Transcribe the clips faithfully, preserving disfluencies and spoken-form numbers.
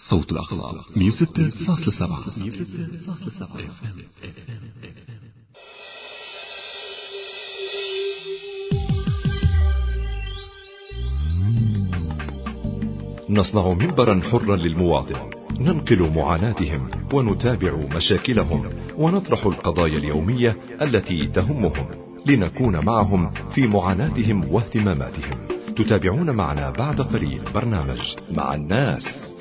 صوت الأقصى مية وستة فاصلة سبعة. نصنع منبرا حرا للمواطن، ننقل معاناتهم ونتابع مشاكلهم ونطرح القضايا اليومية التي تهمهم لنكون معهم في معاناتهم واهتماماتهم. تتابعون معنا بعد قليل برنامج مع الناس.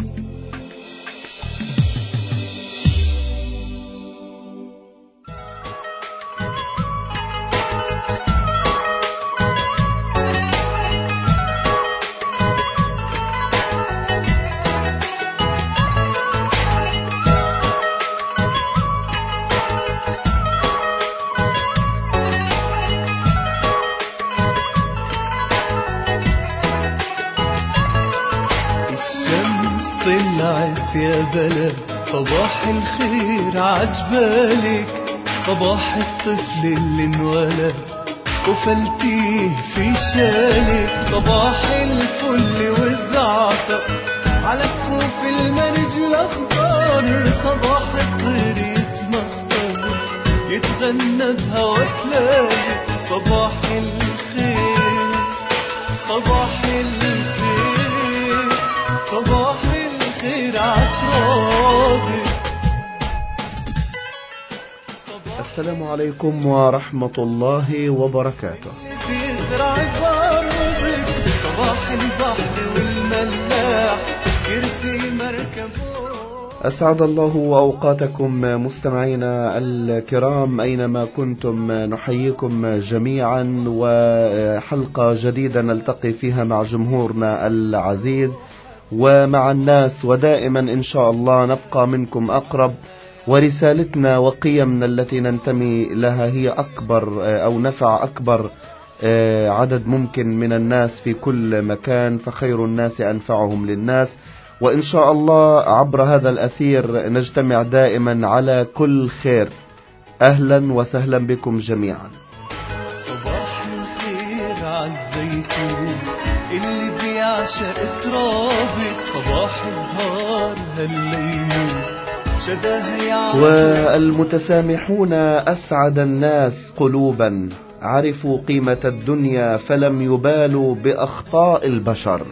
يا بلد صباح الخير عجبالك، صباح الطفل اللي انولد وفلتيه في شالك، صباح الفل والزعتر على كفوف المرج الاخضر، صباح الطير يتمخضر يتغنى بهوا تلالي، صباح الخير صباح الخير صباح الخير عالترابي. السلام عليكم ورحمة الله وبركاته. صباح البحر والملاح يرسي مركبه. أسعد الله أوقاتكم مستمعينا الكرام أينما كنتم، نحييكم جميعا وحلقة جديدة نلتقي فيها مع جمهورنا العزيز ومع الناس، ودائما إن شاء الله نبقى منكم أقرب، ورسالتنا وقيمنا التي ننتمي لها هي أكبر أو نفع أكبر عدد ممكن من الناس في كل مكان، فخير الناس أنفعهم للناس. وإن شاء الله عبر هذا الأثير نجتمع دائما على كل خير. أهلا وسهلا بكم جميعا. صباح الخير عالزيتون اللي بيعشق ترابك، صباح الزهار هالليمون شداه يعرف. والمتسامحون أسعد الناس قلوبا، عرفوا قيمة الدنيا فلم يبالوا بأخطاء البشر.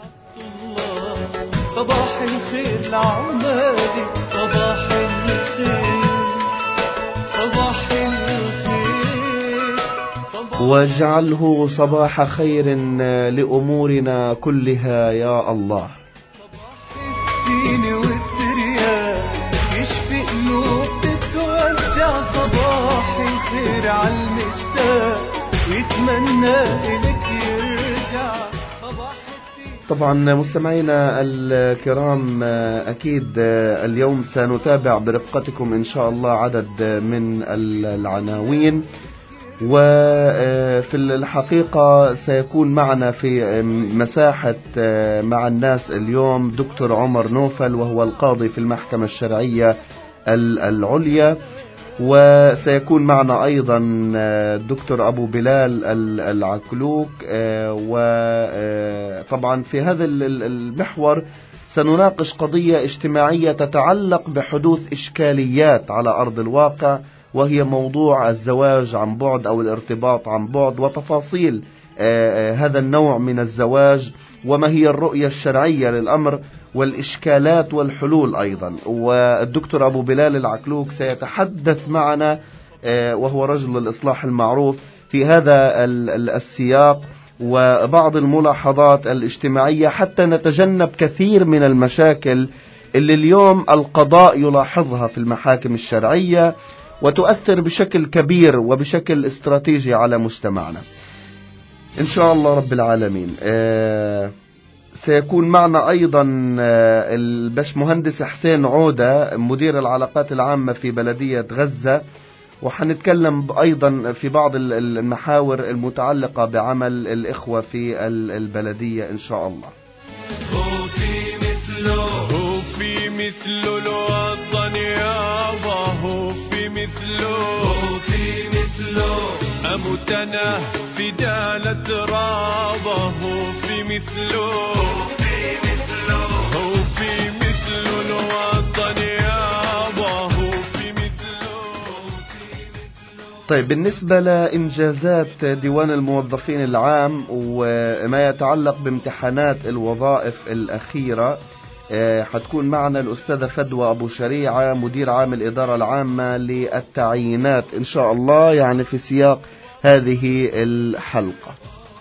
صباح الخير لعمالي، صباح الخير صباح الخير صباح. واجعله صباح خير لأمورنا كلها يا الله. صباح الدين والترياق يشفي قلوب تتوجع، صباح الخير عالمشتاق ويتمنى إلك يرجع. صباح طبعا مستمعينا الكرام، أكيد اليوم سنتابع برفقتكم إن شاء الله عدد من العناوين، وفي الحقيقة سيكون معنا في مساحة مع الناس اليوم دكتور عمر نوفل، وهو القاضي في المحكمة الشرعية العليا، وسيكون معنا أيضا الدكتور أبو بلال العكلوك. وطبعا في هذا المحور سنناقش قضية اجتماعية تتعلق بحدوث إشكاليات على أرض الواقع، وهي موضوع الزواج عن بعد أو الارتباط عن بعد، وتفاصيل هذا النوع من الزواج، وما هي الرؤية الشرعية للأمر، والإشكالات والحلول أيضا. والدكتور أبو بلال العكلوك سيتحدث معنا، وهو رجل الإصلاح المعروف في هذا السياق، وبعض الملاحظات الاجتماعية حتى نتجنب كثير من المشاكل اللي اليوم القضاء يلاحظها في المحاكم الشرعية وتؤثر بشكل كبير وبشكل استراتيجي على مجتمعنا إن شاء الله رب العالمين. آه سيكون معنا أيضا الباش مهندس حسين عودة، مدير العلاقات العامة في بلدية غزة، وحنتكلم أيضا في بعض المحاور المتعلقة بعمل الإخوة في البلدية إن شاء الله. هو في مثله هو في مثله الوطن يابا، هو في مثله هو في مثله أموتنا في دالة رابه، هو في مثله هو في مثله طيب، بالنسبة لإنجازات ديوان الموظفين العام وما يتعلق بامتحانات الوظائف الأخيرة، حتكون معنا الأستاذة فدوى أبو شريعة مدير عام الإدارة العامة للتعيينات إن شاء الله، يعني في سياق هذه الحلقة.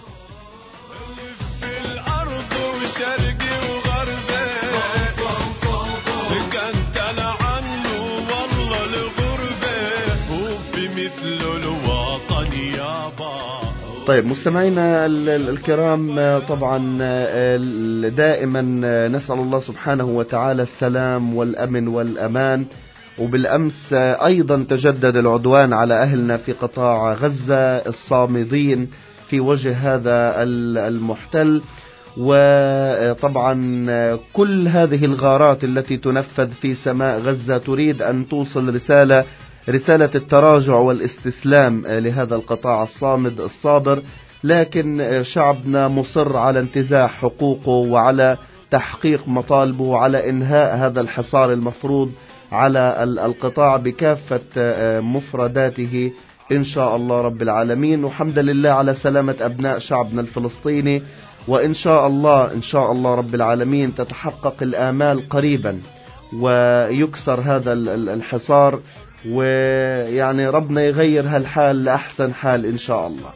طيب مستمعينا الكرام، طبعا دائما نسأل الله سبحانه وتعالى السلام والأمن والأمان، وبالأمس أيضا تجدد العدوان على أهلنا في قطاع غزة الصامدين في وجه هذا المحتل. وطبعا كل هذه الغارات التي تنفذ في سماء غزة تريد أن توصل رسالة رسالة التراجع والاستسلام لهذا القطاع الصامد الصابر، لكن شعبنا مصر على انتزاع حقوقه وعلى تحقيق مطالبه وعلى إنهاء هذا الحصار المفروض على القطاع بكافة مفرداته إن شاء الله رب العالمين. وحمد لله على سلامة أبناء شعبنا الفلسطيني، وإن شاء الله إن شاء الله رب العالمين تتحقق الآمال قريبا ويكسر هذا الحصار، ويعني ربنا يغير هالحال لأحسن حال إن شاء الله.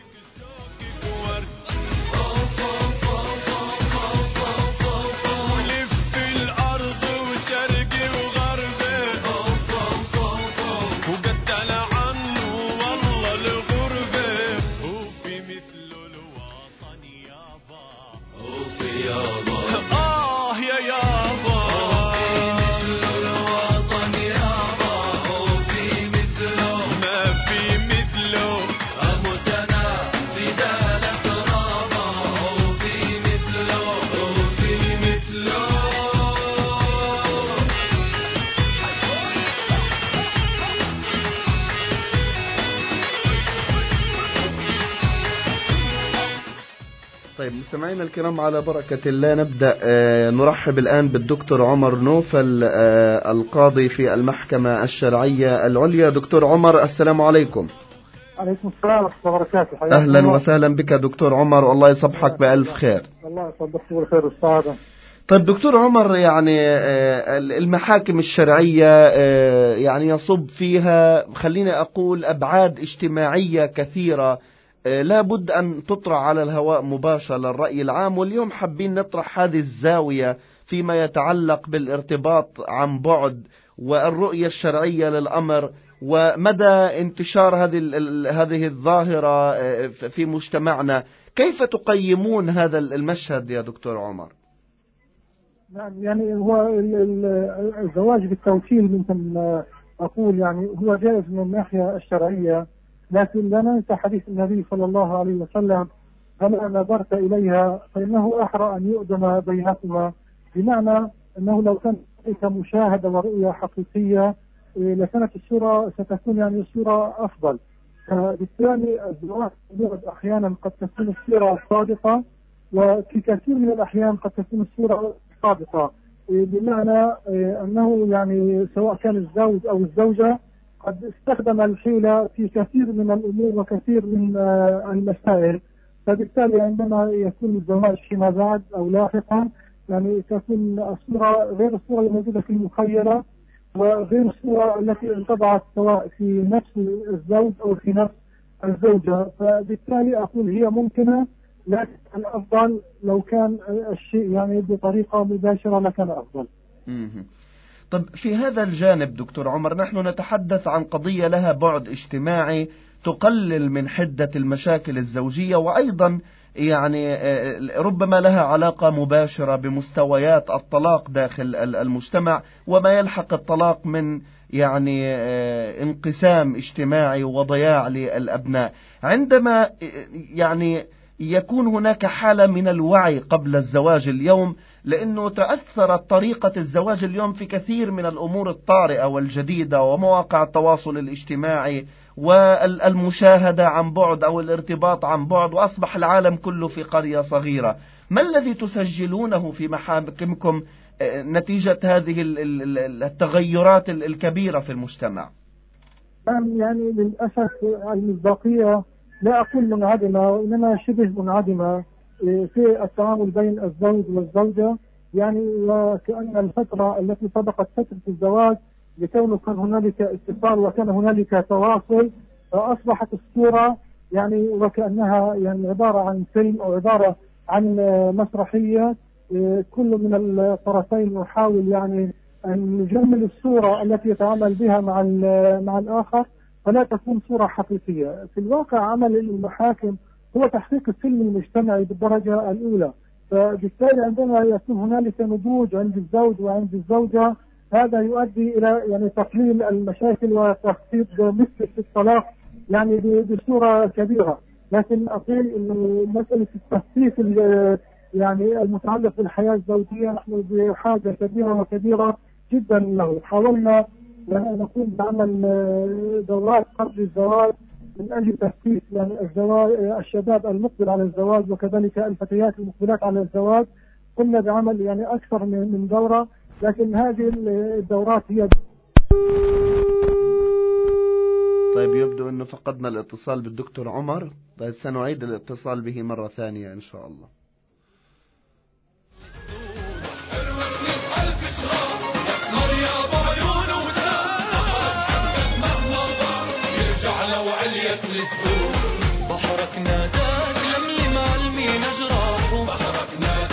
طيب مستمعينا الكرام، على بركة الله نبدأ. نرحب الآن بالدكتور عمر نوفل القاضي في المحكمة الشرعية العليا. دكتور عمر، السلام عليكم. عليكم السلام ورحمة الله وبركاته. أهلا الله. وسهلا بك دكتور عمر، والله يصبحك بألف خير. الله يصبحك بالخير والسعادة. طيب دكتور عمر، يعني المحاكم الشرعية يعني يصب فيها، خليني أقول، أبعاد اجتماعية كثيرة لا بد أن تطرح على الهواء مباشرة للرأي العام، واليوم حابين نطرح هذه الزاوية فيما يتعلق بالارتباط عن بعد والرؤية الشرعية للأمر، ومدى انتشار هذه هذه الظاهرة في مجتمعنا. كيف تقيمون هذا المشهد يا دكتور عمر؟ نعم، يعني هو الزواج بالتوكيل ممكن أقول يعني هو جائز من الناحية الشرعية، لكن لا ننسى حديث النبي صلى الله عليه وسلم: هل نظرت إليها فإنه أحرى أن يؤدم بينكما، بمعنى أنه لو كانت مشاهدة ورؤية حقيقية لكانت الصورة ستكون يعني الصورة أفضل. فبالتالي الزواج أحيانا قد تكون الصورة صادقة، وفي كثير من الأحيان قد تكون الصورة صادقة، بمعنى أنه يعني سواء كان الزوج أو الزوجة قد استخدم الحيلة في كثير من الأمور وكثير من المسائل. فبالتالي عندما يكون الزواج فيما بعد أو لاحقا يعني تكون الصورة غير الصورة الموجودة في المخيلة، وغير الصورة التي انطبعت سواء في نفس الزوج أو في نفس الزوجة. فبالتالي أقول هي ممكنة، لكن الأفضل لو كان الشيء يعني بطريقة مباشرة لكان أفضل. طب في هذا الجانب دكتور عمر، نحن نتحدث عن قضية لها بعد اجتماعي تقلل من حدة المشاكل الزوجية، وأيضا يعني ربما لها علاقة مباشرة بمستويات الطلاق داخل المجتمع وما يلحق الطلاق من يعني انقسام اجتماعي وضياع للأبناء. عندما يعني يكون هناك حالة من الوعي قبل الزواج اليوم، لأنه تأثرت طريقة الزواج اليوم في كثير من الأمور الطارئة والجديدة ومواقع التواصل الاجتماعي والمشاهدة عن بعد أو الارتباط عن بعد، وأصبح العالم كله في قرية صغيرة. ما الذي تسجلونه في محاكمكم نتيجة هذه التغيرات الكبيرة في المجتمع؟ يعني للأسف المصداقية لا أقول منعدمة وإنما شبه منعدمة في التعامل بين الزوج والزوجة، يعني وكأن الفترة التي سبقت فترة الزواج لكونه كان هنالك اتصال وكان هنالك تواصل، فأصبحت الصورة يعني وكأنها يعني عبارة عن فيلم أو عبارة عن مسرحية، كل من الطرفين يحاول يعني أن يجمل الصورة التي يتعامل بها مع مع الآخر فلا تكون صورة حقيقية. في الواقع عمل المحاكم هو تحقيق السلم المجتمعي بالدرجة الأولى، فبالتالي عندما يكون هنالك نضوج عند الزوج وعند الزوجة هذا يؤدي إلى يعني تقليل المشاكل وتخفيض نسبة الطلاق يعني بصورة كبيرة. لكن أقول إنه مسألة التخفيف يعني المتعلق بالحياة الزوجية نحن بحاجة كبيرة وكبيرة جدا له. حاولنا يعني نقوم بعمل دورات قبل الزواج من أجل تخفيف يعني الزواج الشباب المقبل على الزواج وكذلك الفتيات المقبلات على الزواج. قمنا بعمل يعني أكثر من دورة، لكن هذه الدورات هي طيب يبدو أنه فقدنا الاتصال بالدكتور عمر. طيب سنعيد الاتصال به مرة ثانية إن شاء الله. بحرك ناداك لملي معلمي نجراح، بحرك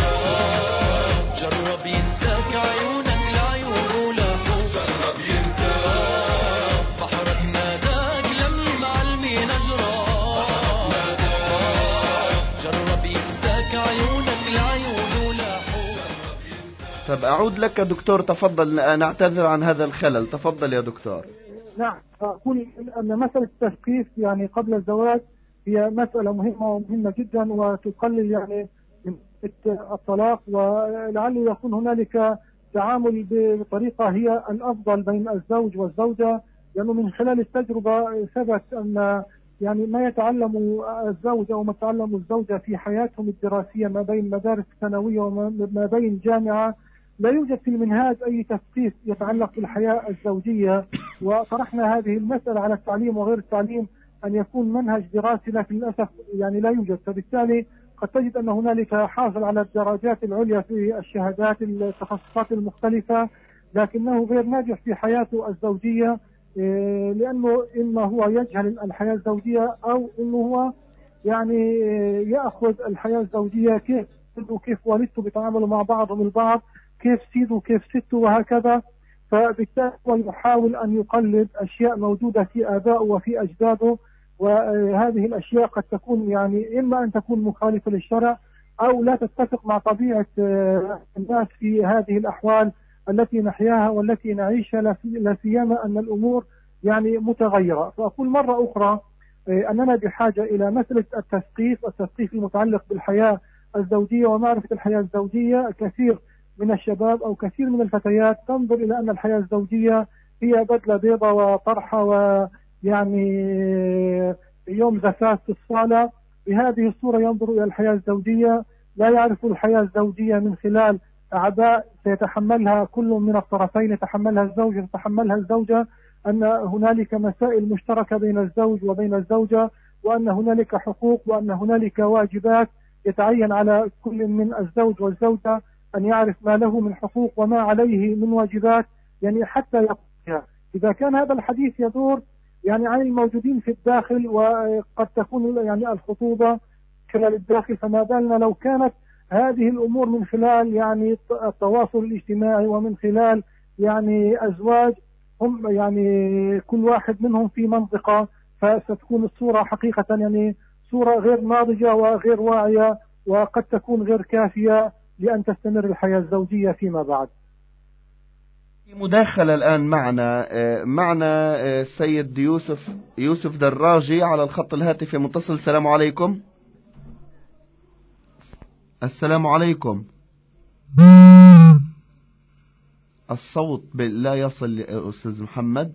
ناداك جرب ينساك عيونك لعيونه لاحو، جرب ينساك بحرك ناداك لملي معلمي نجراح، بحرك ناداك جرب ينساك عيونك لعيونه لاحو. طب أعود لك دكتور، تفضل. نعتذر عن هذا الخلل، تفضل يا دكتور. نعم، أقول أن مسألة التثقيف يعني قبل الزواج هي مسألة مهمة ومهمة جدا وتقلل يعني من الطلاق، ولعله يكون هنالك تعامل بطريقة هي الأفضل بين الزوج والزوجة، لأنه من خلال التجربة ثبت أن يعني ما يتعلم الزوج أو ما يتعلم الزوجة في حياتهم الدراسية ما بين مدارس ثانوية وما بين جامعة لا يوجد في المنهاج أي تثقيف يتعلق بالحياة الزوجية. وطرحنا هذه المسألة على التعليم وغير التعليم أن يكون منهج دراسي، لكن للأسف يعني لا يوجد. فبالتالي قد تجد أن هنالك حاصل على الدرجات العليا في الشهادات التخصصات المختلفة، لكنه غير ناجح في حياته الزوجية، لأنه إما هو يجهل الحياة الزوجية أو إنه هو يعني يأخذ الحياة الزوجية كيف وكيف والدته بيتعاملوا مع بعضهم البعض، كيف سيده وكيف سته وهكذا. فبالتالي هو يحاول أن يقلد أشياء موجودة في آبائه وفي أجداده، وهذه الأشياء قد تكون يعني إما أن تكون مخالفة للشرع أو لا تتفق مع طبيعة الناس في هذه الأحوال التي نحياها والتي نعيشها، لا سيما أن الأمور يعني متغيرة. فأقول مرة أخرى أننا بحاجة إلى مسألة التثقيف التثقيف المتعلق بالحياة الزوجية ومعرفة الحياة الزوجية. كثير من الشباب أو كثير من الفتيات تنظر إلى أن الحياة الزوجية هي بدلة بيضة وطرحة ويعني يوم زفاف في الصالة. بهذه الصورة ينظر إلى الحياة الزوجية، لا يعرف الحياة الزوجية من خلال أعباء سيتحملها كل من الطرفين، يتحملها الزوج يتحملها الزوجة، أن هنالك مسائل مشتركة بين الزوج وبين الزوجة، وأن هنالك حقوق وأن هنالك واجبات يتعين على كل من الزوج والزوجة أن يعرف ما له من حقوق وما عليه من واجبات يعني حتى يقضيها. إذا كان هذا الحديث يدور يعني عن الموجودين في الداخل وقد تكون يعني الخطوبة خلال الداخل، فما بالنا لو كانت هذه الأمور من خلال يعني التواصل الاجتماعي ومن خلال يعني أزواج هم يعني كل واحد منهم في منطقة، فستكون الصورة حقيقة يعني صورة غير ناضجة وغير واعية وقد تكون غير كافية لأن تستمر الحياة الزوجية فيما بعد. مداخلة الآن معنا معنا السيد يوسف يوسف دراجي على الخط الهاتفي متصل. السلام عليكم. السلام عليكم. الصوت لا يصل أستاذ محمد.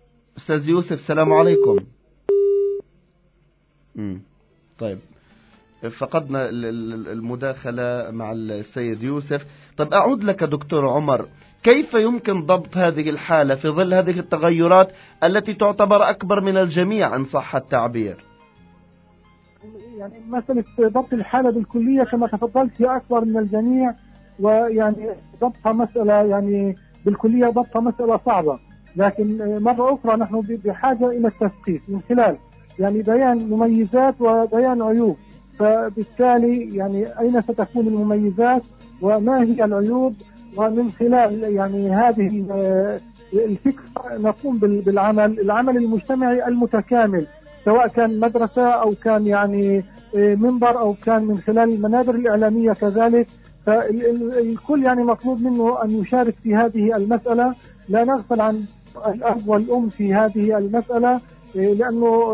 أستاذ يوسف السلام عليكم. مم. طيب فقدنا المداخلة مع السيد يوسف. طب أعود لك دكتور عمر، كيف يمكن ضبط هذه الحالة في ظل هذه التغيرات التي تعتبر أكبر من الجميع إن صح التعبير؟ يعني مسألة ضبط الحالة بالكلية كما تفضلت هي أكبر من الجميع، ويعني ضبطها مسألة يعني بالكلية ضبطها مسألة صعبة، لكن مرة أخرى نحن بحاجة إلى التثقيف من خلال يعني بيان مميزات وبيان عيوب. فبالتالي يعني أين ستكون المميزات وما هي العيوب، ومن خلال يعني هذه الفكرة نقوم بالعمل العمل المجتمعي المتكامل، سواء كان مدرسة أو كان يعني منبر أو كان من خلال المنابر الإعلامية كذلك. فالكل يعني مطلوب منه أن يشارك في هذه المسألة، لا نغفل عن الأب والأم في هذه المسألة، لأنه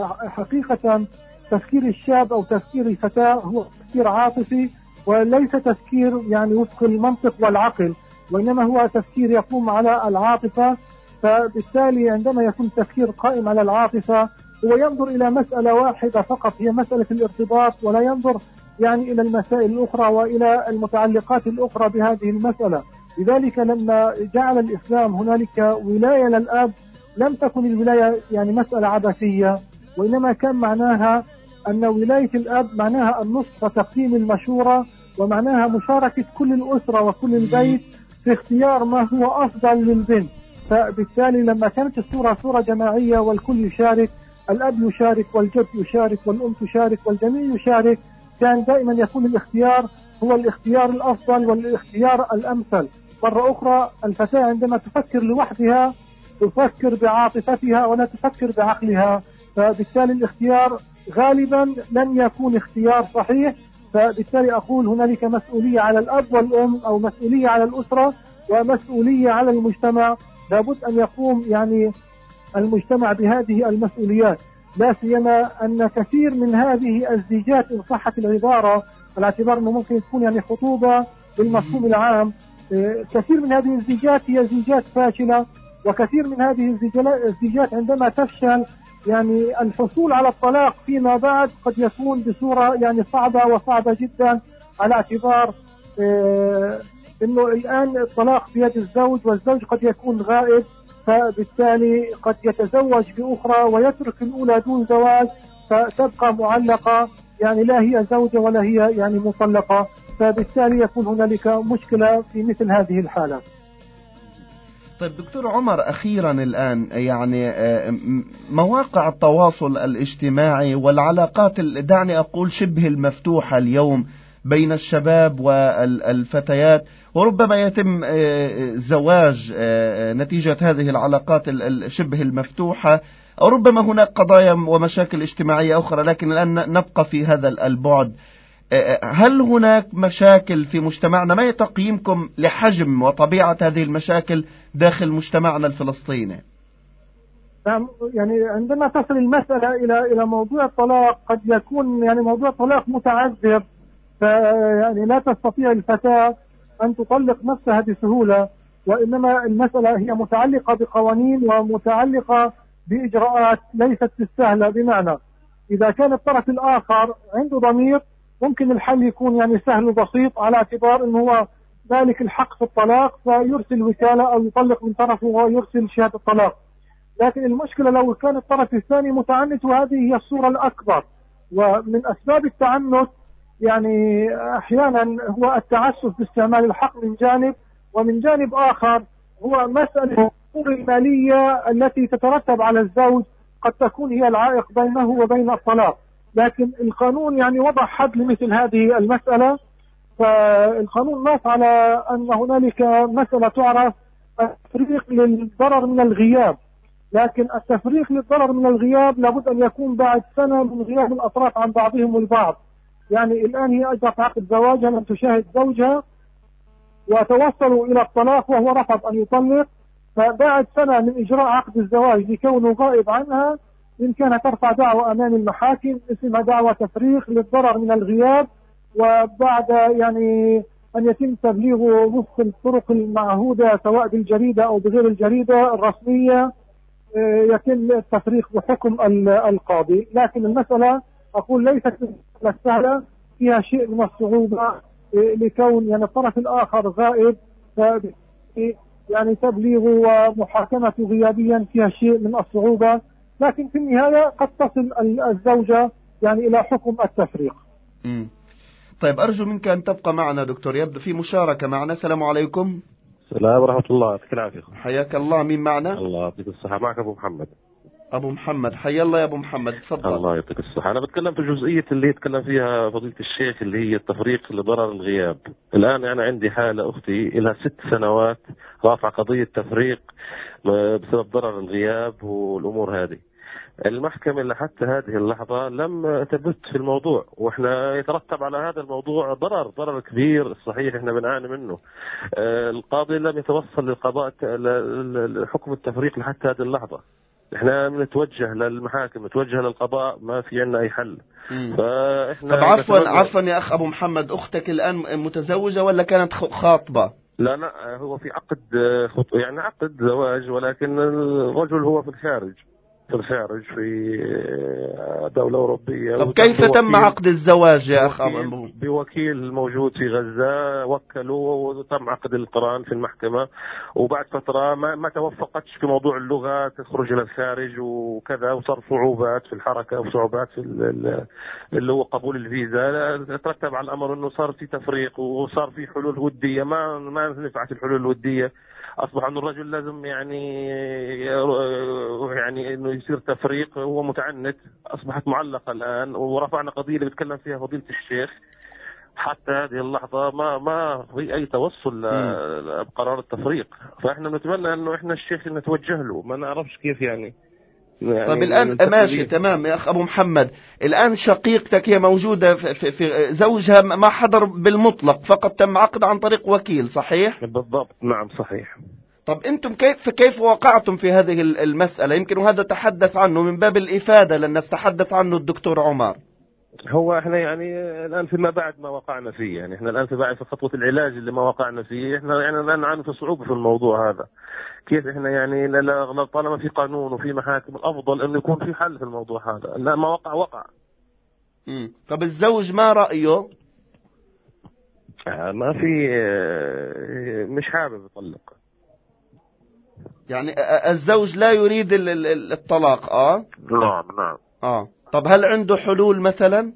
حقيقة تفكير الشاب أو تفكير الفتاة هو تفكير عاطفي وليس تفكير يعني وفق المنطق والعقل، وإنما هو تفكير يقوم على العاطفة. فبالتالي عندما يكون التفكير قائم على العاطفة هو ينظر إلى مسألة واحدة فقط، هي مسألة الارتباط، ولا ينظر يعني إلى المسائل الأخرى وإلى المتعلقات الأخرى بهذه المسألة. لذلك لما جعل الإسلام هنالك ولاية للأب لم تكن الولاية يعني مسألة عبثية، وإنما كان معناها أن ولاية الأب معناها النصح وتقديم المشورة، ومعناها مشاركة كل الأسرة وكل البيت في اختيار ما هو أفضل للبنت. فبالتالي لما كانت الصورة صورة جماعية والكل يشارك، الأب يشارك والجد يشارك والأم تشارك والجميع يشارك، كان دائما يكون الاختيار هو الاختيار الأفضل والاختيار الأمثل. مرة أخرى الفتاة عندما تفكر لوحدها تفكر بعاطفتها ولا تفكر بعقلها، فبالتالي الاختيار غالبا لن يكون اختيار صحيح. فبالتالي أقول هنالك مسؤولية على الأب والأم أو مسؤولية على الأسرة ومسؤولية على المجتمع، لابد أن يقوم يعني المجتمع بهذه المسؤوليات. لا سيما أن كثير من هذه الزيجات إن صحت العبارة، على اعتبار أنه ممكن تكون يعني خطوبة بالمفهوم العام، كثير من هذه الزيجات هي زيجات فاشلة، وكثير من هذه الزيجات عندما تفشل يعني الحصول على الطلاق فيما بعد قد يكون بصورة يعني صعبة وصعبة جدا، على اعتبار اه انه الان الطلاق بيد الزوج والزوج قد يكون غائب، فبالتالي قد يتزوج بأخرى ويترك الأولى دون زواج، فتبقى معلقة يعني لا هي زوجة ولا هي يعني مطلقة، فبالتالي يكون هنالك مشكلة في مثل هذه الحالة. طيب دكتور عمر، أخيرا الآن يعني مواقع التواصل الاجتماعي والعلاقات دعني أقول شبه المفتوحة اليوم بين الشباب والفتيات، وربما يتم زواج نتيجة هذه العلاقات الشبه المفتوحة، أو ربما هناك قضايا ومشاكل اجتماعية أخرى، لكن الآن نبقى في هذا البعد. هل هناك مشاكل في مجتمعنا؟ ما تقييمكم لحجم وطبيعة هذه المشاكل داخل مجتمعنا الفلسطيني؟ يعني عندما تصل المسألة إلى إلى موضوع الطلاق قد يكون يعني موضوع الطلاق متعذر، فيعني لا تستطيع الفتاة أن تطلق نفسها بسهولة، وإنما المسألة هي متعلقة بقوانين ومتعلقة بإجراءات ليست بالسهلة. بمعنى إذا كان الطرف الآخر عنده ضمير ممكن الحل يكون يعني سهل وبسيط، على اعتبار أنه هو مالك الحق في الطلاق فيرسل وكالة أو يطلق من طرفه ويرسل شهادة الطلاق. لكن المشكلة لو كان الطرف الثاني متعنت، وهذه هي الصورة الأكبر. ومن أسباب التعنت يعني أحيانا هو التعسف باستعمال الحق من جانب، ومن جانب آخر هو مسألة الأمور المالية التي تترتب على الزوج قد تكون هي العائق بينه وبين الطلاق. لكن القانون يعني وضع حد لمثل هذه المسألة، فالقانون نص على أن هنالك مسألة تعرف التفريق للضرر من الغياب، لكن التفريق للضرر من الغياب لابد أن يكون بعد سنة من غياب الأطراف عن بعضهم البعض. يعني الآن هي أجرت عقد زواجها لم تشاهد زوجها وتوصلوا إلى الطلاق وهو رفض أن يطلق، فبعد سنة من إجراء عقد الزواج لكونه غائب عنها يمكنها ترفع دعوة أمام المحاكم اسمها دعوة تفريق للضرر من الغياب، وبعد يعني أن يتم تبليغه وفق الطرق المعهودة سواء بالجريدة أو بغير الجريدة الرسمية يتم التفريق بحكم القاضي. لكن المسألة أقول ليست سهلة، فيها شيء من الصعوبة لكون يعني الطرف الآخر غائب، يعني تبليغه ومحاكمته غيابيا فيها شيء من الصعوبة، لكن في النهاية قد تصل الزوجة يعني إلى حكم التفريق. مم. طيب أرجو منك أن تبقى معنا دكتور، يبدو في مشاركة معنا. السلام عليكم. السلام ورحمة الله، يعطيك العافية. حياك الله، مين معنا؟ الله يعطيك الصحة، معك أبو محمد. أبو محمد، حيا الله يا أبو محمد، تفضل. الله يعطيك الصحة. أنا بتكلم في جزئية اللي يتكلم فيها فضيلة الشيخ، اللي هي التفريق لضرر الغياب. الآن أنا عندي حالة أختي لها ست سنوات رافعة قضية تفريق بسبب ضرر الغياب والأمور هذه. المحكمة لحتى هذه اللحظة لم تبت في الموضوع، وإحنا يترتب على هذا الموضوع ضرر ضرر كبير صحيح إحنا بنعاني منه. القاضي لم يتوصل للقضاء لحكم التفريق لحتى هذه اللحظة. إحنا بنتوجه للمحاكم، نتوجه للقضاء، ما في عنا أي حل. فإحنا طب عفوا عفوا يا أخ أبو محمد، أختك الآن متزوجة ولا كانت خاطبة؟ لا لا، هو في عقد يعني عقد زواج، ولكن الرجل هو في الخارج في الخارج في دولة أوروبية. طب كيف تم عقد الزواج يا أخ أبو؟ بوكيل موجود في غزة وكلوا وتم عقد القران في المحكمة، وبعد فترة ما, ما توفقتش في موضوع اللغة، تخرج إلى الخارج وكذا، وصار صعوبات في الحركة وصعوبات في اللي هو قبول الفيزا. ترتب على الأمر أنه صار في تفريق وصار في حلول ودية، ما ما نفعت الحلول الودية. أصبح أن الرجل لازم يعني يعني إنه يصير تفريق، هو متعنت، أصبحت معلقة الآن، ورفعنا قضية اللي بيتكلم فيها فضيلة الشيخ. حتى هذه اللحظة ما ما في أي توصل لقرار التفريق، فإحنا نتمنى إنه إحنا الشيخ نتوجه له، ما نعرفش كيف يعني. يعني طيب الآن ماشي تمام يا أخ أبو محمد، الآن شقيقتك هي موجودة في, في زوجها ما حضر بالمطلق، فقط تم عقد عن طريق وكيل، صحيح؟ بالضبط، نعم صحيح. طب أنتم كيف كيف وقعتم في هذه المسألة؟ يمكن هذا تحدث عنه من باب الإفادة لن نتحدث عنه الدكتور عمر. هو احنا يعني الان فيما بعد ما وقعنا فيه، يعني احنا الان في بعد في خطوة العلاج اللي ما وقعنا فيه، احنا يعني الان نعاني في صعوبة في الموضوع هذا. كيف احنا يعني لا طالما في قانون وفي محاكم، الافضل انه يكون في حل في الموضوع هذا. لا ما وقع وقع. امم طب الزوج ما رأيه؟ ما في، مش حابب يطلق. يعني الزوج لا يريد الطلاق. اه نعم نعم. اه طب هل عنده حلول مثلا؟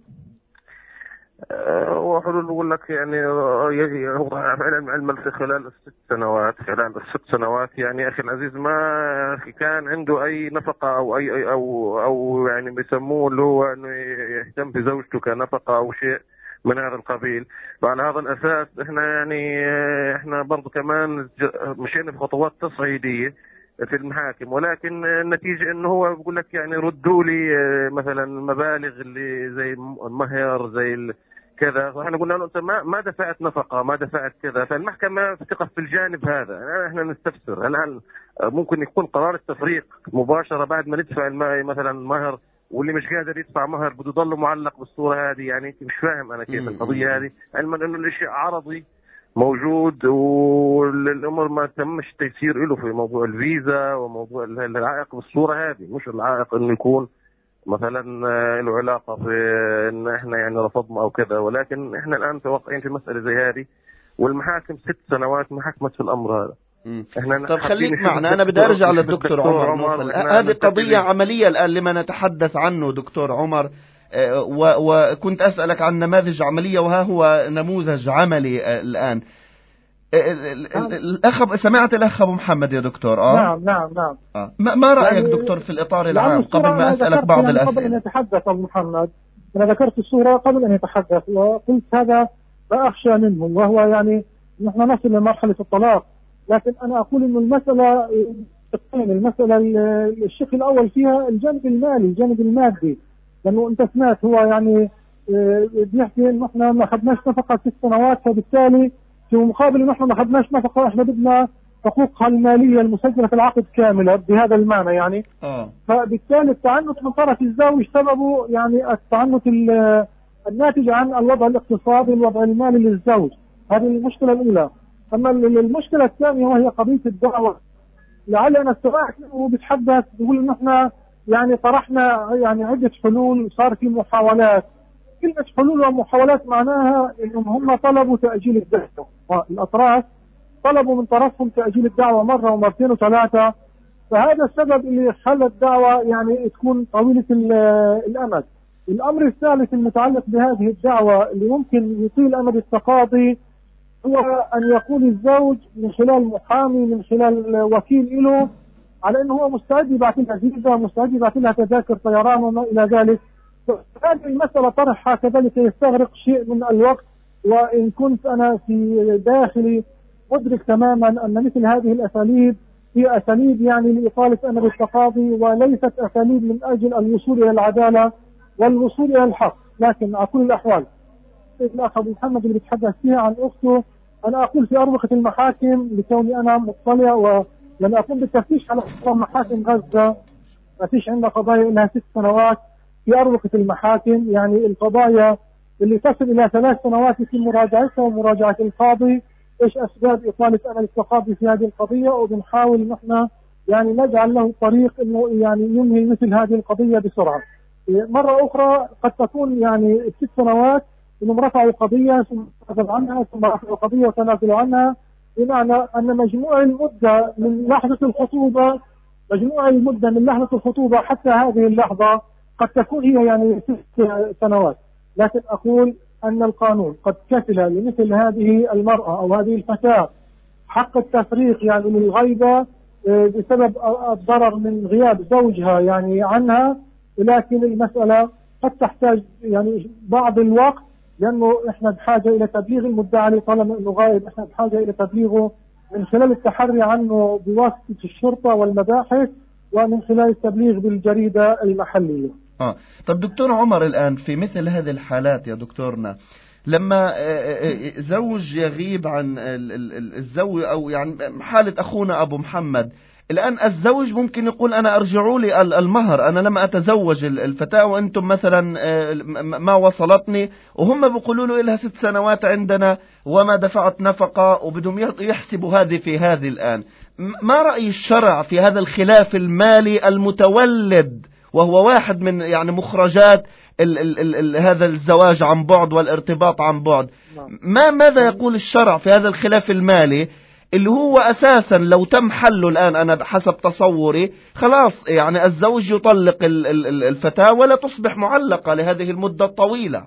وحلول بقول لك يعني هو علم علم في خلال الست سنوات خلال الست سنوات يعني أخي العزيز ما كان عنده أي نفقة أو أي أو أو يعني بيسموه اللي هو إنه يهتم بزوجته كنفقة أو شيء من هذا القبيل. وعلى هذا الأساس إحنا يعني إحنا برضو كمان مشينا بخطوات تصعيدية في المحاكم، ولكن النتيجة إنه هو بقول لك يعني ردوا لي مثلا مبالغ اللي زي المهر زي كذا، فاحنا قلنا له انت ما ما دفعت نفقه ما دفعت كذا، فالمحكمه تقف في الجانب هذا. يعني احنا نستفسر هل ممكن يكون قرار التفريق مباشره بعد ما ندفع مثلا مهر، واللي مش قادر يدفع مهر بده يضل معلق بالصوره هذه؟ يعني مش فاهم انا كيف القضيه هذه، علما انه الشيء عرضي موجود والامور ما تمش تيسير له في موضوع الفيزا وموضوع العائق بالصوره هذه، مش العائق انه يكون مثلا له علاقة في ان احنا يعني رفضنا او كذا، ولكن احنا الان متوقعين في مسألة زي هذه، والمحاكم ست سنوات ما حكمت في الامر هذا. احنا طب خليك معنا، انا بدي ارجع للدكتور عمر, عمر. هذه قضية عملية الان لما نتحدث عنه دكتور عمر، وكنت اسألك عن نماذج عملية وها هو نموذج عملي الان. الأخ سمعت الأخ أبو محمد يا دكتور؟ آه نعم نعم نعم. آه. ما, ما رأيك يعني دكتور في الإطار العام قبل ما أسألك بعض يعني الأسئلة؟ قبل أن يتحدث أبو محمد أنا ذكرت الصورة قبل أن يتحدث، وقلت هذا لا أخشى منه، وهو يعني نحن نصل لمرحلة الطلاق، لكن أنا أقول إنه المسألة المسألة الشق الأول فيها الجانب المالي الجانب المادي، لأنه أنت سمعت هو يعني بيحكي إنه إحنا ما أخذناش نفقة ست سنوات، فبالتالي في مقابل نحن ما أخذناش نفقة، احنا بدنا حقوقها المالية المسجلة في العقد كاملة بهذا المعنى يعني. آه. فبالتالي التعنت من طرف الزوج سببه يعني التعنت الناتج عن الوضع الاقتصادي الوضع المالي للزوج، هذه المشكلة الأولى. أما المشكلة الثانية وهي قضية الدعوة، لعل أنا استمعت أنه بيتحدث بيقول إن احنا يعني طرحنا يعني عدة حلول، صار في محاولات. كلمة حلول ومحاولات معناها انهم هم طلبوا تأجيل الدعوة، والأطراف طلبوا من طرفهم تأجيل الدعوة مرة ومرتين وثلاثة، فهذا السبب اللي خلى الدعوة يعني تكون طويلة الأمد. الأمر الثالث المتعلق بهذه الدعوة اللي ممكن يطيل أمد التقاضي هو أن يقول الزوج من خلال محامي، من خلال وكيل له، على أنه هو مستعد يبعث لها فيزا، مستعد يبعث لها تذاكر طيران وما إلى ذلك. هذه المسألة طرحها كذلك يستغرق شيء من الوقت، وإن كنت أنا في داخلي أدرك تماما أن مثل هذه الأساليب هي أساليب يعني لإطالة أمد التقاضي، وليست أساليب من أجل الوصول إلى العدالة والوصول إلى الحق. لكن على كل الأحوال الأخ أبو محمد اللي بيتحدث فيها عن أخته، أنا أقول في أروقة المحاكم لكوني أنا مطلع ولما أقوم بالتفتيش على محاكم غزة، ما فيش عندنا قضايا لها ست سنوات في أروقة المحاكم، يعني القضايا اللي تصل إلى ثلاث سنوات في مراجعتها ومراجعة القاضي إيش أسباب إطالة أمد التقاضي في هذه القضية، وبنحاول نحن يعني نجعل له طريق إنه يعني ينهي مثل هذه القضية بسرعة. مرة أخرى قد تكون يعني ست سنوات إنهم رفعوا قضية ثم تنازلوا عنها ثم رفعوا قضية وتنازلوا عنها، بمعنى أن مجموع المدة من لحظة الخطوبة مجموع المدة من لحظة الخطوبة حتى هذه اللحظة قد تكون هي يعني ست سنوات. لكن أقول أن القانون قد كفل لمثل هذه المرأة أو هذه الفتاة حق التفريق يعني من الغيبة بسبب الضرر من غياب زوجها يعني عنها، لكن المسألة قد تحتاج يعني بعض الوقت، لأنه إحنا بحاجة إلى تبليغ المدعي عليه طالما أنه غائب، إحنا بحاجة إلى تبليغه من خلال التحري عنه بواسطة الشرطة والمباحث ومن خلال التبليغ بالجريدة المحلية. آه. طب دكتور عمر، الآن في مثل هذه الحالات يا دكتورنا، لما زوج يغيب عن الزوج أو يعني حالة أخونا أبو محمد، الآن الزوج ممكن يقول أنا أرجعوا لي المهر، أنا لم أتزوج الفتاة وأنتم مثلا ما وصلتني، وهم بيقولوا له إلها ست سنوات عندنا وما دفعت نفقة وبدهم يحسبوا هذه في هذه. الآن ما رأي الشرع في هذا الخلاف المالي المتولد وهو واحد من يعني مخرجات ال ال ال ال هذا الزواج عن بعد والارتباط عن بعد؟ ما ماذا يقول الشرع في هذا الخلاف المالي اللي هو أساسا لو تم حله الآن أنا حسب تصوري خلاص يعني الزوج يطلق ال ال الفتاة ولا تصبح معلقة لهذه المدة الطويلة؟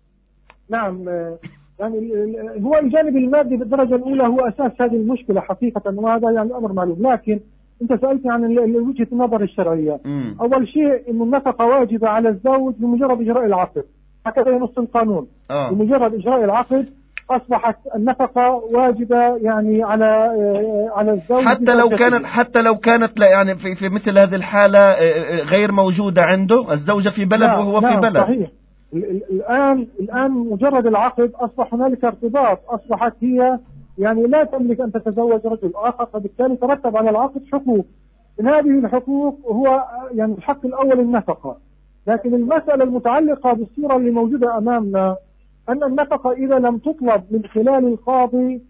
نعم، يعني هو الجانب المادي بالدرجة الأولى هو أساس هذه المشكلة حقيقة، وهذا يعني أمر معلوم. لكن أنت سألت عن وجهة النظر الشرعية. م. أول شيء إنه النفقة واجبة على الزوج بمجرد إجراء العقد، هكذا ينص القانون. آه. بمجرد إجراء العقد أصبحت النفقة واجبة يعني على على الزوج، حتى لو كانت حتى لو كانت لا يعني في في مثل هذه الحالة غير موجودة عنده الزوجة في بلد وهو في بلد. صحيح. الآن الآن مجرد العقد أصبح هنالك ارتباط، أصبحت هي يعني لا تملك أن تتزوج رجل آخر، فبالتالي ترتب على العقد حقوق. من هذه الحقوق هو يعني الحق الأول النفقة. لكن المسألة المتعلقة بالصورة اللي موجودة أمامنا أن النفقة إذا لم تطلب من خلال القاضي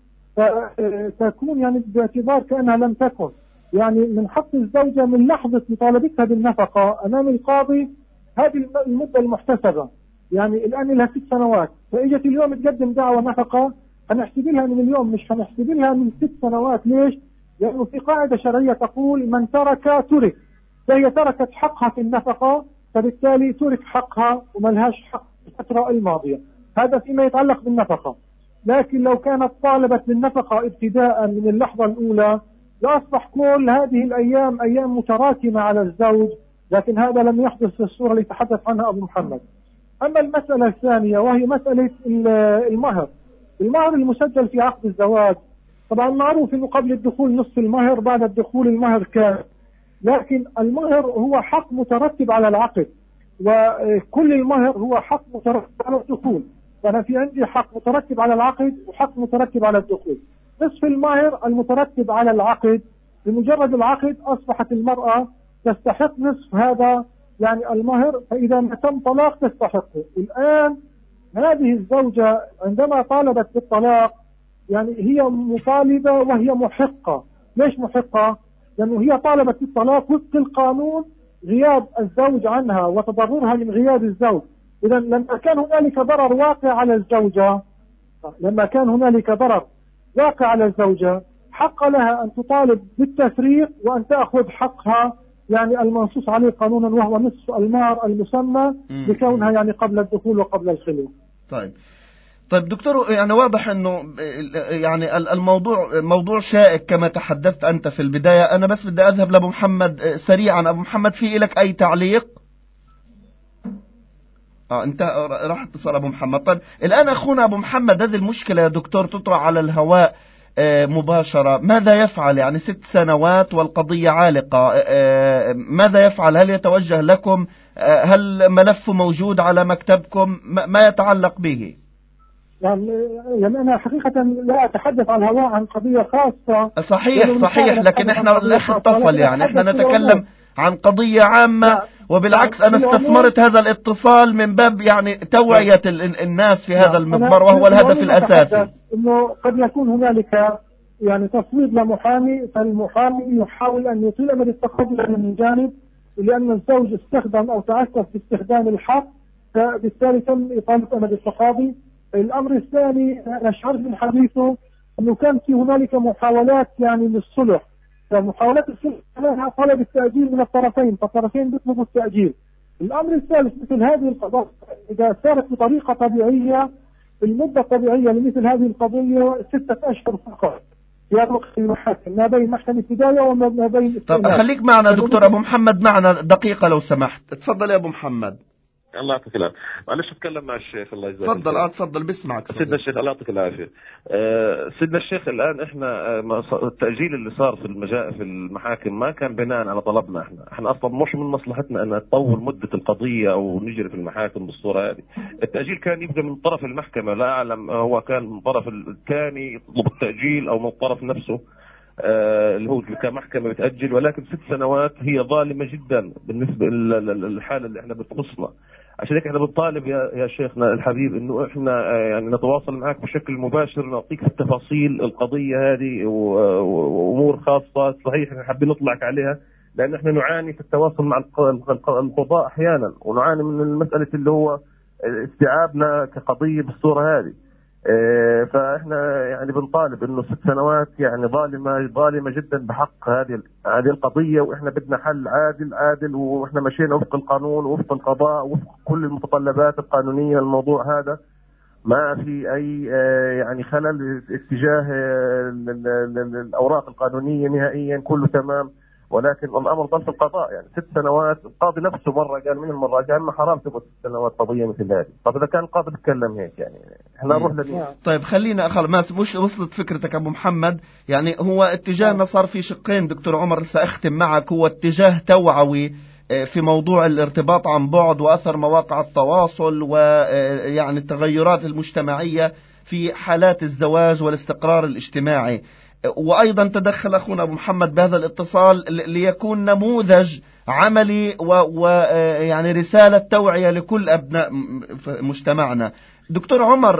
فتكون يعني باعتبار كأنها لم تكن، يعني من حق الزوجة من لحظة مطالبتها بالنفقة أمام القاضي هذه المدة المحتسبة. يعني الآن لها ست سنوات، فإجت اليوم تقدم دعوة نفقة، هنحسب لها من اليوم مش هنحسب لها من ست سنوات. ليش؟ لأنه يعني في قاعدة شرعية تقول من ترك ترك، فهي تركت حقها في النفقة، فبالتالي ترك حقها وما لهاش حق في الفترة الماضية. هذا فيما يتعلق بالنفقة. لكن لو كانت طالبت بالنفقة ابتداء من اللحظة الأولى لأصبح كل هذه الأيام أيام متراكمة على الزوج، لكن هذا لم يحدث في الصورة اللي تحدث عنها أبو محمد. أما المسألة الثانية وهي مسألة المهر، المهر المسجل في عقد الزواج، طبعا معروف أنه قبل الدخول نصف المهر، بعد الدخول المهر كامل، لكن المهر هو حق مترتب على العقد، وكل المهر هو حق مترتب على الدخول. فأنا في عندي حق مترتب على العقد وحق مترتب على الدخول. نصف المهر المترتب على العقد، بمجرد العقد أصبحت المرأة تستحق نصف هذا يعني المهر، فإذا ما تم طلاق تستحقه. الآن هذه الزوجة عندما طالبت بالطلاق يعني هي مطالبة وهي محقة. ليش محقة؟ لأنه هي طالبت بالطلاق وفق القانون غياب الزوج عنها وتضررها من غياب الزوج. إذا لما كان هنالك ضرر واقع على الزوجة لما كان هنالك ضرر واقع على الزوجة حق لها أن تطالب بالتفريق وأن تأخذ حقها يعني المنصوص عليه قانونا، وهو نصف المهر المسمى لكونها يعني قبل الدخول وقبل الخلوة. طيب طيب دكتور، يعني واضح انه يعني الموضوع موضوع شائك كما تحدثت انت في البداية. انا بس بدي اذهب لابو محمد سريعا. ابو محمد، في لك اي تعليق؟ اه انت راح اتصال ابو محمد. طيب الان اخونا ابو محمد، هذه المشكلة يا دكتور تطرح على الهواء مباشرة، ماذا يفعل؟ يعني ست سنوات والقضية عالقة، ماذا يفعل؟ هل يتوجه لكم؟ هل ملفه موجود على مكتبكم؟ ما يتعلق به؟ يعني أنا حقيقة لا أتحدث عن الهواء عن قضية خاصة. صحيح صحيح، لكن احنا الأخ اتصل، يعني احنا نتكلم عن قضية عامة، وبالعكس أنا استثمرت هذا الاتصال من باب يعني توعية الناس في هذا المضمار، وهو الهدف الأساسي. إنه قد يكون هنالك يعني تصويت لمحامي، فالمحامي يحاول أن يطيل أمد التقاضي من جانب، لأن الزوج استخدم أو تعسف في استخدام الحق، فبالتالي تم إطالة أمد التقاضي. الأمر الثاني، أنا شعرت من حديثه أنه كان في هنالك محاولات يعني للصلح، فمحاولات الصلح لها طلب التأجيل من الطرفين، فالطرفين بيطلبوا التأجيل. الأمر الثالث، مثل هذه القضايا إذا صارت بطريقة طبيعية، المدة الطبيعية لمثل هذه القضية ستة أشهر فقط في الوقت المحاكم، ما بين محكمة بداية وما بين. طب خليك معنا دكتور أبو محمد، معنا دقيقة لو سمحت. تفضل يا أبو محمد. الله يعطيك العافية. معلش اتكلم مع الشيخ. الله يجزاك. تفضل. اه تفضل بسمعك سيدنا الشيخ. الله يعطيك العافية. آه سيدنا الشيخ، الآن احنا آه التأجيل اللي صار في المجا في المحاكم ما كان بناء على طلبنا احنا، احنا اصلا مش من مصلحتنا ان تطول مدة القضية او نجري في المحاكم بالصورة هذه. التأجيل كان يبقى من طرف المحكمة، لا اعلم هو كان من طرف الثاني يطلب التأجيل او من الطرف نفسه آه اللي هو كمحكمة بتأجل، ولكن ست سنوات هي ظالمة جدا بالنسبة للحالة اللي احنا بتخصنا. عشان هيك احنا بنطالب يا يا شيخنا الحبيب انه احنا يعني نتواصل معك بشكل مباشر، نعطيك التفاصيل القضيه هذه وامور خاصه. صحيح احنا حابين نطلعك عليها، لان احنا نعاني في التواصل مع القضاء احيانا، ونعاني من المساله اللي هو استيعابنا كقضيه بالصوره هذه. فاحنا يعني بنطالب انه ست سنوات يعني ظالمه ظالمه جدا بحق هذه هذه القضيه، واحنا بدنا حل عادل عادل، واحنا مشينا وفق القانون وفق القضاء وفق كل المتطلبات القانونيه. الموضوع هذا ما في اي يعني خلل اتجاه الاوراق القانونيه نهائيا، كله تمام، ولكن الامر ضل في القضاء. يعني ست سنوات القاضي نفسه مره قال من المرات قال ما حرام تبقى ست سنوات قضيه مثل هذه. طب اذا كان القاضي بيتكلم هيك يعني احنا نروح لمين؟ طيب خلينا خلص، ما مش وصلت فكرتك ابو محمد. يعني هو اتجاهنا صار في شقين دكتور عمر، ساختم معك. هو اتجاه توعوي في موضوع الارتباط عن بعد واثر مواقع التواصل ويعني التغيرات المجتمعيه في حالات الزواج والاستقرار الاجتماعي، وأيضا تدخل أخونا أبو محمد بهذا الاتصال ليكون نموذج عملي ويعني رسالة توعية لكل أبناء مجتمعنا. دكتور عمر،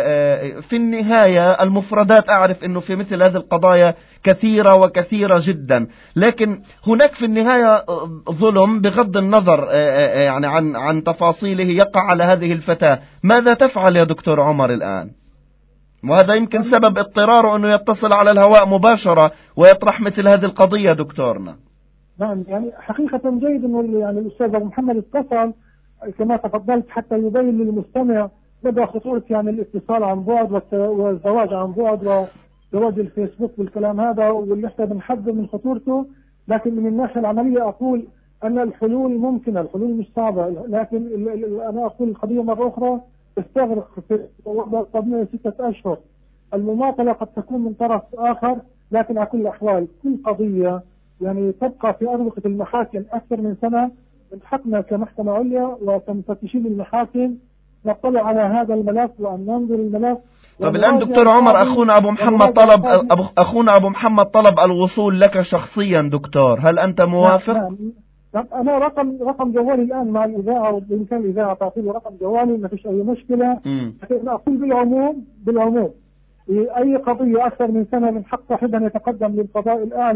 في النهاية المفردات أعرف أنه في مثل هذه القضايا كثيرة وكثيرة جدا، لكن هناك في النهاية ظلم بغض النظر يعني عن عن تفاصيله يقع على هذه الفتاة. ماذا تفعل يا دكتور عمر الآن؟ وهذا يمكن سبب اضطراره أنه يتصل على الهواء مباشرة ويطرح مثل هذه القضية دكتورنا. نعم، يعني حقيقة جيد أنه يعني الأستاذ أبو محمد اتصل كما تفضلت حتى يبين للمستمع مدى خطورة يعني الاتصال عن بعد والزواج عن بعد وزواج الفيسبوك والكلام هذا، واللي احنا بنحذر من خطورته. لكن من الناحية العملية أقول أن الحلول ممكنة، الحلول مش صعبة، لكن أنا أقول القضية مرة أخرى تستغرق في طبيعي ستة أشهر. المماطلة قد تكون من طرف آخر، لكن على كل الأحوال كل قضية يعني تبقى في أروقة المحاكم أكثر من سنة. من حقنا كمحكمة عليا وكمفتشين المحاكم نطلع على هذا الملف وأن ننظر الملف. طب الآن دكتور عمر، أخونا أبو محمد طلب أبو أخونا أبو محمد طلب الوصول لك شخصيا دكتور، هل أنت موافق؟ نعم نعم. أنا رقم رقم جوالي الآن مع الإذاعة، وبإمكان الإذاعة تعطيني رقم جوالي، ما فيش أي مشكلة. لكن أقول بالعموم بالعموم أي قضية أكثر من سنة من حق صاحبها يتقدم للقضاء الأعلى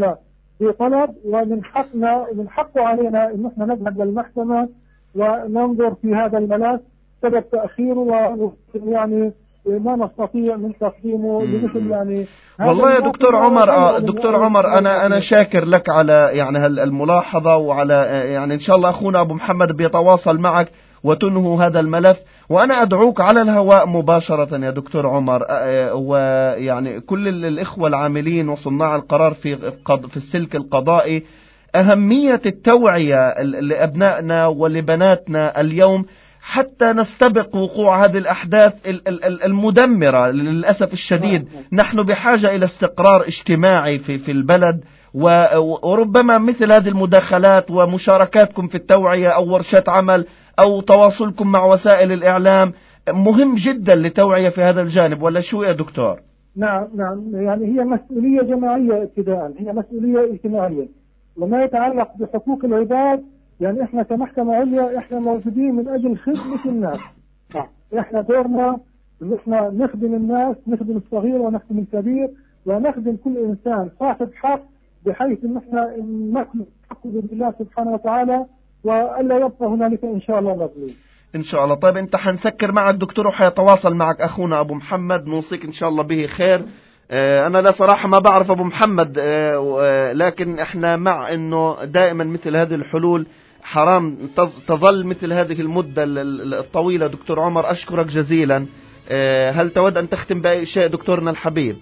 بطلب، ومن حقنا من حقه علينا ان احنا نذهب للمحكمه وننظر في هذا الملف سبب تاخيره، ويعني ما نستطيع من تقديمه لمثل يعني. والله يا دكتور عمر آه دكتور عمر انا انا شاكر لك على يعني هالملاحظه، وعلى يعني ان شاء الله اخونا ابو محمد بيتواصل معك وتنهوا هذا الملف. وانا ادعوك على الهواء مباشره يا دكتور عمر، ويعني كل الاخوه العاملين وصناع القرار في في السلك القضائي، اهميه التوعيه لابنائنا ولبناتنا اليوم حتى نستبق وقوع هذه الأحداث المدمرة للأسف الشديد. نحن بحاجة إلى استقرار اجتماعي في في البلد، وربما مثل هذه المداخلات ومشاركاتكم في التوعية أو ورشات عمل أو تواصلكم مع وسائل الإعلام مهم جدا لتوعية في هذا الجانب، ولا شو يا دكتور؟ نعم نعم، يعني هي مسؤولية جماعية ابتداء، هي مسؤولية اجتماعية. وما يتعلق بحقوق العباد، يعني احنا كمحكمة عليا احنا موجودين من اجل خدمة الناس. احنا دورنا ان احنا نخدم الناس، نخدم الصغير ونخدم الكبير ونخدم كل انسان صاحب حق، بحيث ان احنا نكمل حقه بالله سبحانه وتعالى، والا يبقى هنالك ان شاء الله مظلوم. ان شاء الله. طيب انت حنسكر مع الدكتور وحيتواصل معك اخونا ابو محمد، نوصيك ان شاء الله به خير. اه انا لا صراحة ما بعرف ابو محمد، اه لكن احنا مع انه دائما مثل هذه الحلول حرام تظل مثل هذه المدة الطويلة. دكتور عمر أشكرك جزيلا. هل تود أن تختم بأي شيء دكتورنا الحبيب؟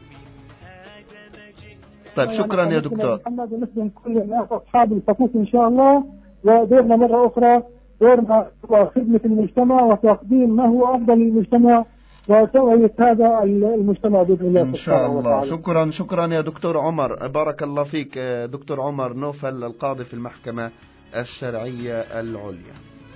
طيب شكرا يا دكتور محمد. ونخدم كل الناس أصحاب الحقوق إن شاء الله، ودورنا مرة أخرى دورنا هو خدمة المجتمع وتقديم ما هو أفضل للمجتمع وتوعية هذا المجتمع بإذن الله إن شاء الله. شكرا شكرا يا دكتور عمر، بارك الله فيك. دكتور عمر نوفل القاضي في المحكمة الشرعية العليا.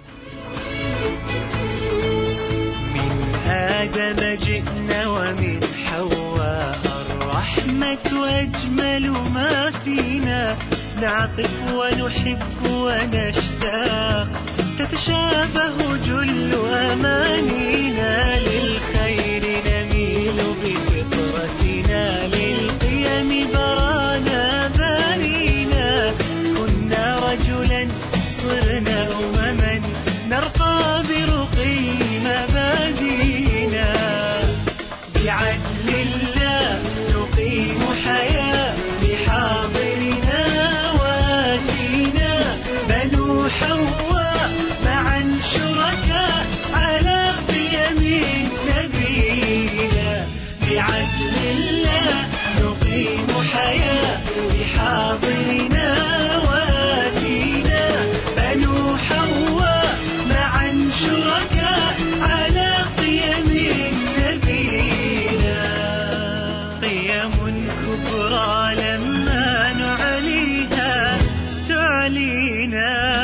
من آدم جئنا ومن حواء الرحمة وأجمل ما فينا، نعطف ونحب ونشتاق، تتشابه جل أمانينا، للخير نميل بفطرتنا، للقيم برانا بانينا، كنا رجلا صرنا أمما، نرقى برقي مبادينا، بعدل الله نقيم حياة لحاضرنا واتينا، بنو حواء معا شركاء على قيم نبينا، بعدل الله نقيم حياة لحاضرنا واتينا، بنو حواء معا شركاء على قيم نبينا، قيم كبرى لما نعليها تعلينا.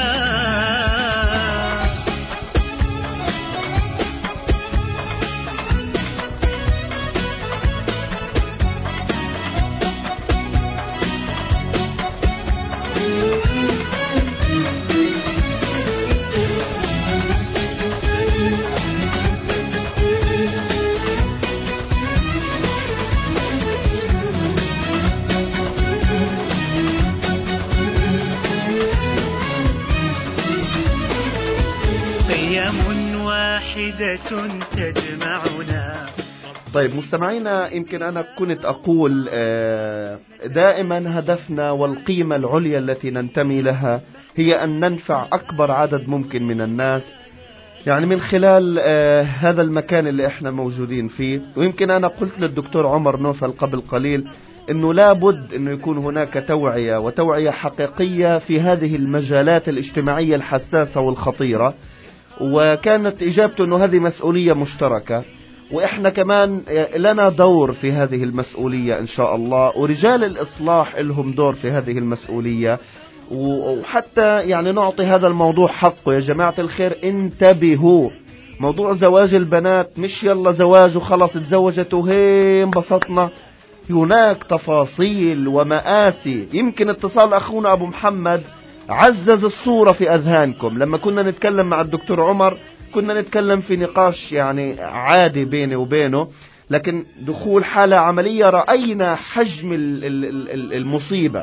تجمعنا. طيب مستمعينا، يمكن أنا كنت أقول دائما هدفنا والقيمة العليا التي ننتمي لها هي أن ننفع أكبر عدد ممكن من الناس، يعني من خلال هذا المكان اللي احنا موجودين فيه. ويمكن أنا قلت للدكتور عمر نوفل قبل قليل أنه لابد أنه يكون هناك توعية وتوعية حقيقية في هذه المجالات الاجتماعية الحساسة والخطيرة، وكانت إجابته أنه هذه مسؤولية مشتركة، وإحنا كمان لنا دور في هذه المسؤولية إن شاء الله، ورجال الإصلاح لهم دور في هذه المسؤولية. وحتى يعني نعطي هذا الموضوع حقه يا جماعة الخير. انتبهوا، موضوع زواج البنات مش يلا زواج وخلص اتزوجت وهي انبسطنا، هناك تفاصيل ومآسي. يمكن اتصال أخونا أبو محمد عزز الصورة في أذهانكم. لما كنا نتكلم مع الدكتور عمر كنا نتكلم في نقاش يعني عادي بيني وبينه، لكن دخول حالة عملية رأينا حجم المصيبة.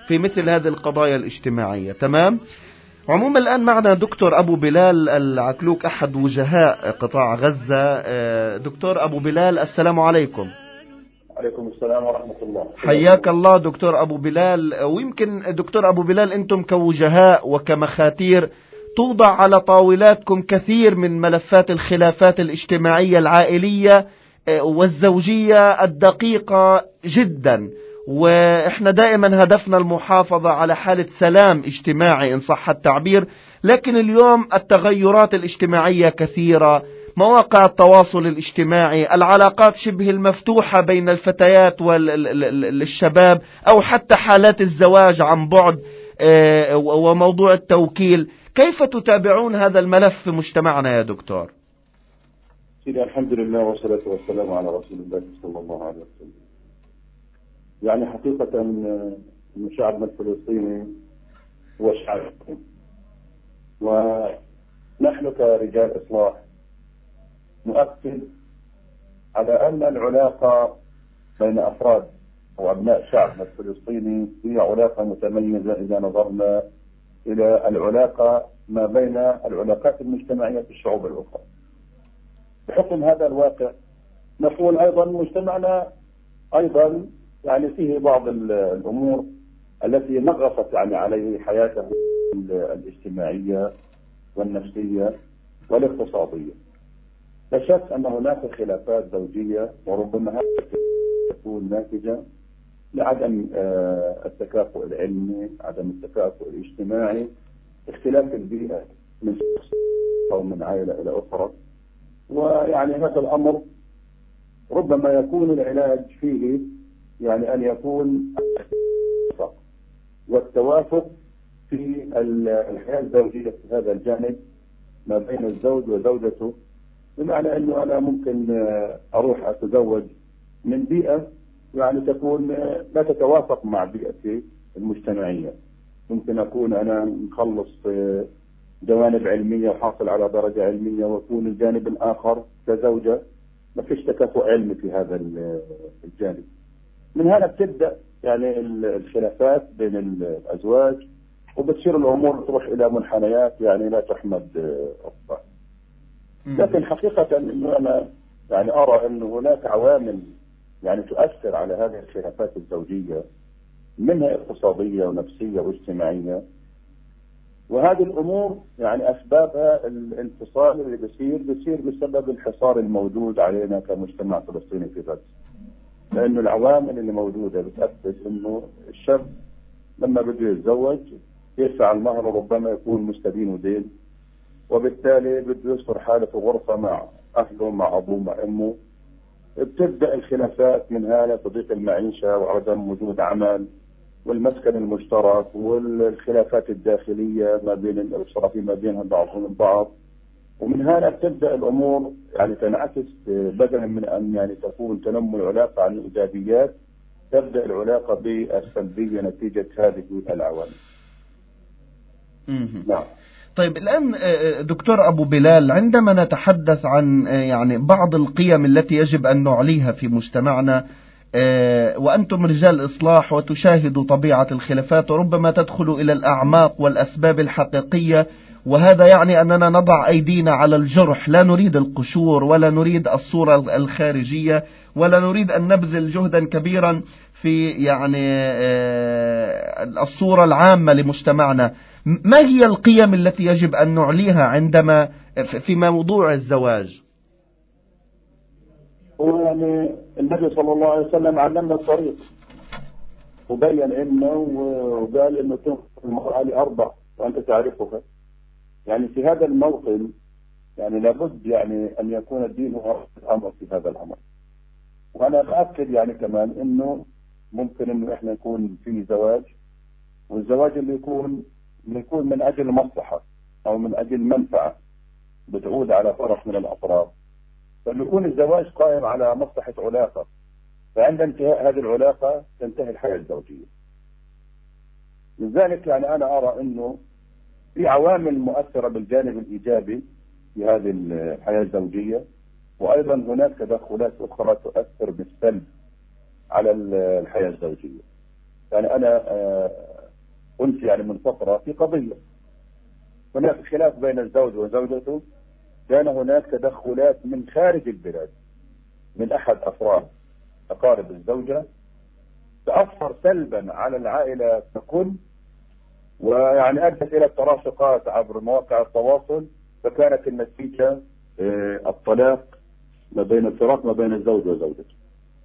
في مثل هذه القضايا الاجتماعية. تمام. عموما الآن معنا دكتور أبو بلال العكلوك أحد وجهاء قطاع غزة. دكتور أبو بلال السلام عليكم. عليكم السلام ورحمة الله. حياك الله دكتور أبو بلال. ويمكن دكتور أبو بلال أنتم كوجهاء وكمخاتير توضع على طاولاتكم كثير من ملفات الخلافات الاجتماعية العائلية والزوجية الدقيقة جدا، وإحنا دائما هدفنا المحافظة على حالة سلام اجتماعي إن صح التعبير. لكن اليوم التغيرات الاجتماعية كثيرة، مواقع التواصل الاجتماعي، العلاقات شبه المفتوحة بين الفتيات والشباب، أو حتى حالات الزواج عن بعد وموضوع التوكيل. كيف تتابعون هذا الملف في مجتمعنا يا دكتور؟ سيدي الحمد لله والصلاة والسلام على رسول الله صلى الله عليه وسلم. يعني حقيقة أن شعبنا الفلسطيني هو شعب، ونحن كرجال إصلاح نؤكد على أن العلاقة بين أفراد أو أبناء شعبنا الفلسطيني هي علاقة متميزة إذا نظرنا إلى العلاقة ما بين العلاقات المجتمعية في الشعوب الأخرى. بحكم هذا الواقع نقول أيضا مجتمعنا أيضا يعني فيه بعض الأمور التي نغصت يعني عليه حياته الاجتماعية والنفسية والاقتصادية. لا شك أن هناك خلافات زوجية، وربما هذا تكون ناتجة لعدم التكافؤ العلمي، عدم التكافؤ الاجتماعي، اختلاف البيئة من شخص أو من عائلة إلى أخرى. ويعني هذا الأمر ربما يكون العلاج فيه يعني أن يكون والتوافق في الحياة الزوجية في هذا الجانب ما بين الزوج وزوجته، بمعنى أنه أنا ممكن أروح أتزوج من بيئة يعني تكون لا تتوافق مع بيئتي المجتمعية. ممكن أكون أنا مخلص جوانب علمية وحاصل على درجة علمية، ويكون الجانب الآخر كزوجة ما فيش تكافؤ علمي في هذا الجانب. من هنا بتبدأ يعني الخلافات بين الأزواج، وبتصير الأمور تروح إلى منحنيات يعني لا تحمد أصلا. لكن حقيقة إنه أنا يعني أرى أن هناك عوامل يعني تؤثر على هذه الخلافات الزوجية، منها اقتصادية ونفسية واجتماعية، وهذه الأمور يعني أسبابها الانفصال اللي بيصير بيصير بسبب الحصار الموجود علينا كمجتمع فلسطيني في غزة. لأنه العوامل اللي موجودة بتأكد إنه الشاب لما بده يتزوج يدفع المهر وربما يكون مستدين ودين، وبالتالي بده يستر حاله في غرفة مع أهله مع أبوه مع أمه. بتبدأ الخلافات من هنا، تضيق المعيشة وعدم وجود عمل والمسكن المشترك والخلافات الداخلية ما بين الأسرة فيما بينها بعضهم البعض. ومن هنا بتبدأ الأمور يعني تنعكس، بدلا من أن يعني تكون تنمو العلاقة عن الإيجابيات تبدأ العلاقة بالسلبية نتيجة هذه العوامل. نعم. طيب الآن دكتور أبو بلال، عندما نتحدث عن يعني بعض القيم التي يجب أن نعليها في مجتمعنا، وأنتم رجال إصلاح وتشاهدوا طبيعة الخلافات وربما تدخلوا إلى الأعماق والأسباب الحقيقية، وهذا يعني أننا نضع أيدينا على الجرح، لا نريد القشور ولا نريد الصورة الخارجية ولا نريد أن نبذل جهدا كبيرا في يعني الصورة العامة لمجتمعنا. ما هي القيم التي يجب أن نعليها عندما في موضوع الزواج؟ هو يعني النبي صلى الله عليه وسلم علمنا الطريق، وبين انه وقال انه تنقل المرأة لأربع وانت تعرفها. يعني في هذا الموطن يعني لابد يعني ان يكون الدين هو الامر في هذا الامر. وانا بأكد يعني كمان انه ممكن انه احنا نكون في زواج، والزواج اللي يكون يكون من اجل مصلحة او من اجل منفعة بتعود على طرف من الاطراف، فليكون الزواج قائم على مصلحة علاقة، فعند انتهاء هذه العلاقة تنتهي الحياة الزوجية. لذلك يعني أنا أرى أنه في عوامل مؤثرة بالجانب الإيجابي في هذه الحياة الزوجية، وأيضا هناك تدخلات أخرى تؤثر بالسلب على الحياة الزوجية. يعني أنا أنس يعني من فترة في قضية هناك خلاف بين الزوج وزوجته، كان هناك تدخلات من خارج البلاد من أحد أفراد أقارب الزوجة، تأثر سلبا على العائلة ككل، ويعني أدت إلى التراشقات عبر مواقع التواصل، فكانت النتيجة الطلاق ما بين الفراق ما بين الزوج وزوجته.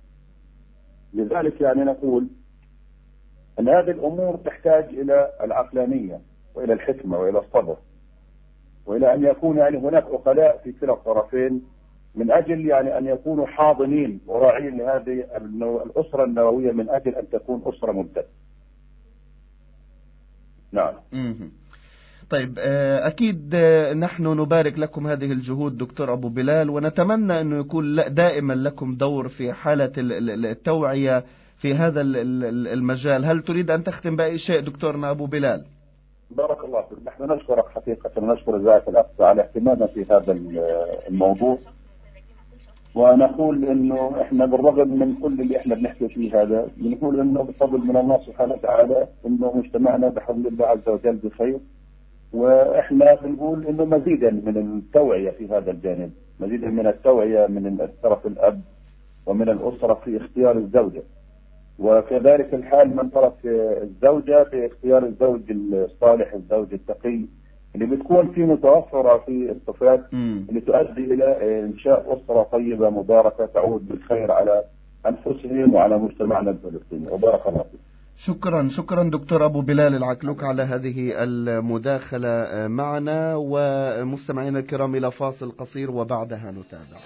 لذلك يعني نقول أن هذه الأمور تحتاج إلى العقلانية وإلى الحكمة وإلى الصبر، وإلى أن يكون يعني هناك عقلاء في كلا الطرفين من أجل يعني أن يكونوا حاضنين وراعين لهذه الأسرة النووية من أجل أن تكون أسرة ممتدة. نعم. طيب أكيد نحن نبارك لكم هذه الجهود دكتور أبو بلال، ونتمنى أنه يكون دائما لكم دور في حالة التوعية في هذا المجال. هل تريد أن تختم بأي شيء دكتورنا أبو بلال؟ بارك الله فيك. نحن نشكرك حقيقة ونشكر إذاعة الأقصى على اهتمامنا في هذا الموضوع، ونقول إنه إحنا بالرغم من كل اللي إحنا بنحكي فيه هذا، بنقول إنه بفضل من الله سبحانه وتعالى إنه مجتمعنا بحول الله عز وجل بخير، وإحنا بنقول إنه مزيدا من التوعية في هذا الجانب، مزيدا من التوعية من طرف الأب ومن الأسرة في اختيار الزوجة، وكذلك الحال من طرف الزوجة في اختيار الزوج الصالح، الزوج التقي اللي بتكون في متوفرة في الصفات اللي تؤدي إلى إنشاء أسرة طيبة مباركة تعود بالخير على أنفسهم وعلى مجتمعنا الفلسطيني. وبارك الله فيك. شكرا شكرا دكتور أبو بلال العكلوك على هذه المداخلة معنا. ومستمعينا الكرام إلى فاصل قصير وبعدها نتابع.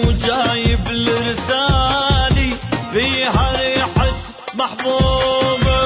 جايب الرسالي فيها ريحة محبوبة.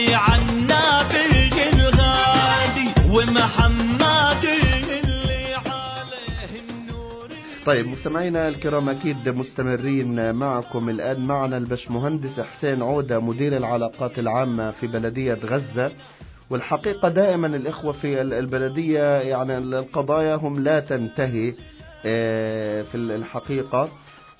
اللي عنا بيجي الغادي ومحمد اللي عليه النور. طيب مستمعينا الكرام، أكيد مستمرين معكم. الآن معنا البشمهندس حسين عودة مدير العلاقات العامة في بلدية غزة. والحقيقة دائما الإخوة في البلدية يعني القضايا هم لا تنتهي في الحقيقة،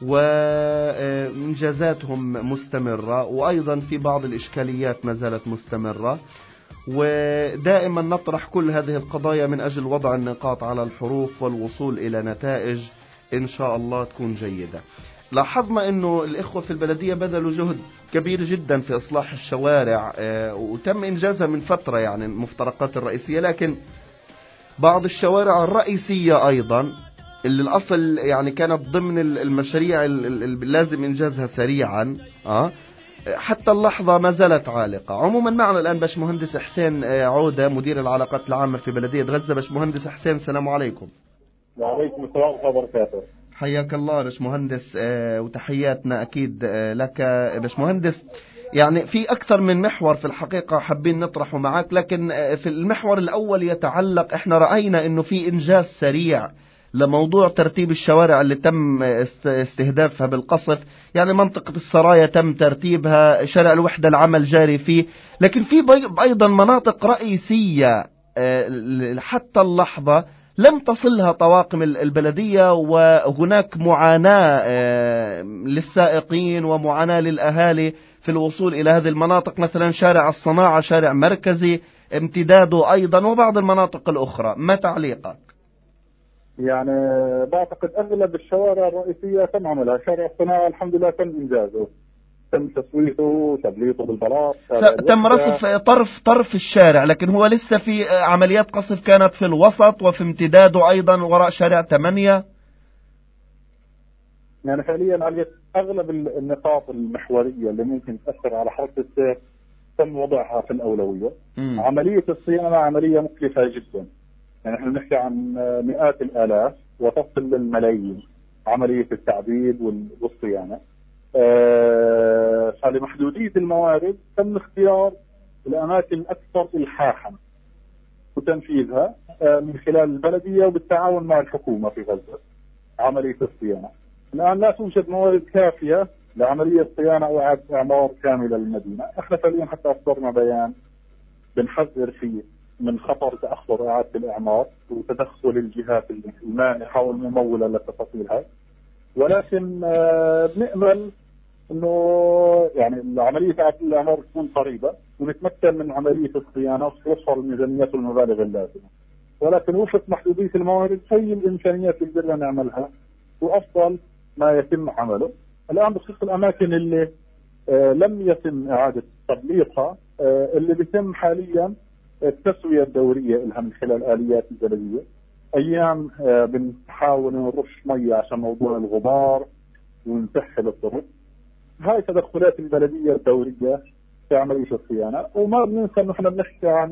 وإنجازاتهم مستمرة، وأيضا في بعض الإشكاليات ما زالت مستمرة، ودائما نطرح كل هذه القضايا من أجل وضع النقاط على الحروف والوصول إلى نتائج إن شاء الله تكون جيدة. لاحظنا أنه الإخوة في البلدية بذلوا جهد كبير جدا في إصلاح الشوارع، وتم إنجازها من فترة يعني المفترقات الرئيسية، لكن بعض الشوارع الرئيسية أيضا اللي الأصل يعني كانت ضمن المشاريع اللي لازم إنجازها سريعا آه حتى اللحظة ما زالت عالقة. عموما معنا الآن باشمهندس حسين عودة مدير العلاقات العامة في بلدية غزة. باشمهندس حسين السلام عليكم. وعليكم السلام ورحمة الله وبركاته. حياك الله باشمهندس، وتحياتنا أكيد لك باشمهندس. يعني في أكثر من محور في الحقيقة حابين نطرحه معك، لكن في المحور الأول يتعلق، احنا رأينا أنه في إنجاز سريع لموضوع ترتيب الشوارع اللي تم استهدافها بالقصف. يعني منطقة السرايا تم ترتيبها، شارع الوحدة العمل جاري فيه، لكن في أيضا مناطق رئيسية حتى اللحظة لم تصلها طواقم البلدية، وهناك معاناة للسائقين ومعاناة للأهالي في الوصول إلى هذه المناطق، مثلا شارع الصناعة شارع مركزي امتداده أيضا، وبعض المناطق الأخرى. ما تعليقك؟ يعني بعتقد أغلب الشوارع الرئيسية تم عملها. شارع الصناعة الحمد لله تم إنجازه، تم تسويته تبليطه بالبلاط، تم رصف طرف طرف الشارع، لكن هو لسه في عمليات قصف كانت في الوسط وفي امتداده أيضا وراء شارع ثمانية. يعني فعليا على أغلب النقاط المحورية اللي ممكن تأثر على حركة السير تم وضعها في الأولوية. م. عملية الصيانة عملية مكلفة جدا، يعني احنا بنحكي عن مئات الآلاف وتصل للملايين عملية التعبيد والصيانة. آه فلمحدودية الموارد تم اختيار الأماكن الأكثر إلحاحا وتنفيذها آه من خلال البلدية وبالتعاون مع الحكومة في غزة عملية الصيانة. الآن لا توجد موارد كافية لعملية صيانة أو إعادة إعمار كاملة للمدينة. احنا فعليا حتى أصدرنا بيان بنحذر فيه من خطر تأخر إعادة الإعمار وتدخل الجهات المانحة والممولة للتفاصيل هاي، ولكن آه بنأمل إنه يعني عملية إعادة الإعمار تكون قريبة ونتمكن من عملية الصيانة وتوفر الميزانيات والمبالغ اللازمة. ولكن وفق محدودية الموارد أي الإمكانيات اللي قدرنا نعملها وأفضل ما يتم عمله. الآن بخصوص الأماكن اللي آه لم يتم إعادة تبليطها، آه اللي بيتم حاليا التسوية الدورية لها من خلال آليات البلدية. أيام آه بنحاول نرش مية عشان موضوع الغبار ونسهل الطرق. هاي تدخلات البلدية الدورية في عملية الصيانة. وما بننسى إنه إحنا بنحكي عن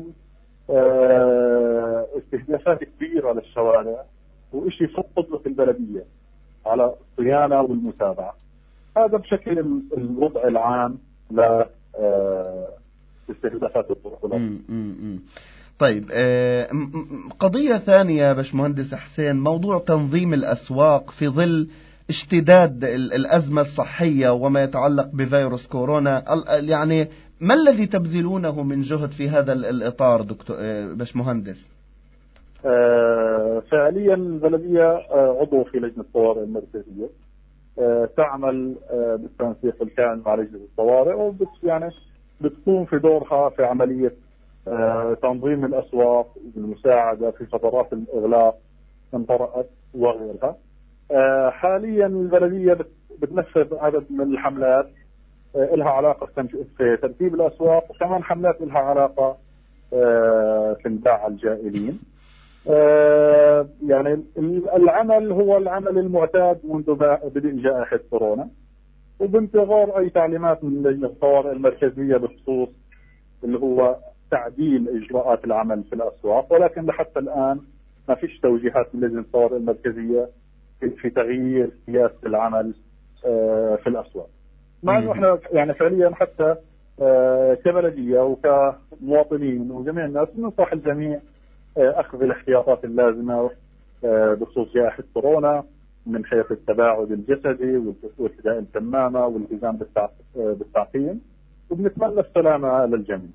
آه استهدافات كبيرة للشوارع، وإشي فوق قدرة البلدية على الصيانة والمتابعة. هذا بشكل الوضع العام ل آه استهدافات الطرق. طيب قضية ثانية باشمهندس حسين، موضوع تنظيم الأسواق في ظل اشتداد الأزمة الصحية وما يتعلق بفيروس كورونا. يعني ما الذي تبذلونه من جهد في هذا الإطار دكتور باشمهندس؟ آه فعليا البلدية آه عضو في لجنة الطوارئ المركزية، آه تعمل آه بالتنسيق الكامل مع لجنة الطوارئ، وبت يعني بتقوم في دورها في عملية آه تنظيم الأسواق والمساعدة في فترات الإغلاق إن طرأت وغيرها. آه حاليا البلدية بتنفذ عدد من الحملات آه لها علاقة في ترتيب الأسواق، وكمان حملات لها علاقة آه في انباع الجائلين. آه يعني العمل هو العمل المعتاد منذ بدء جائحة كورونا، وبانتظار أي تعليمات من لجنة الطوارئ المركزية بخصوص اللي هو تعديل إجراءات العمل في الأسواق. ولكن لحتى الآن ما فيش توجيهات من لجنة الطوارئ المركزية في تغيير سياسة العمل في الأسواق، مع أنه إحنا يعني فعليا حتى كبلدية وكمواطنين وجميع الناس ننصح الجميع أخذ الاحتياطات اللازمة بخصوص جائحة كورونا من حيث التباعد الجسدي وارتداء الكمامة والالتزام بالتعقيم، وبنتمنى السلامة للجميع.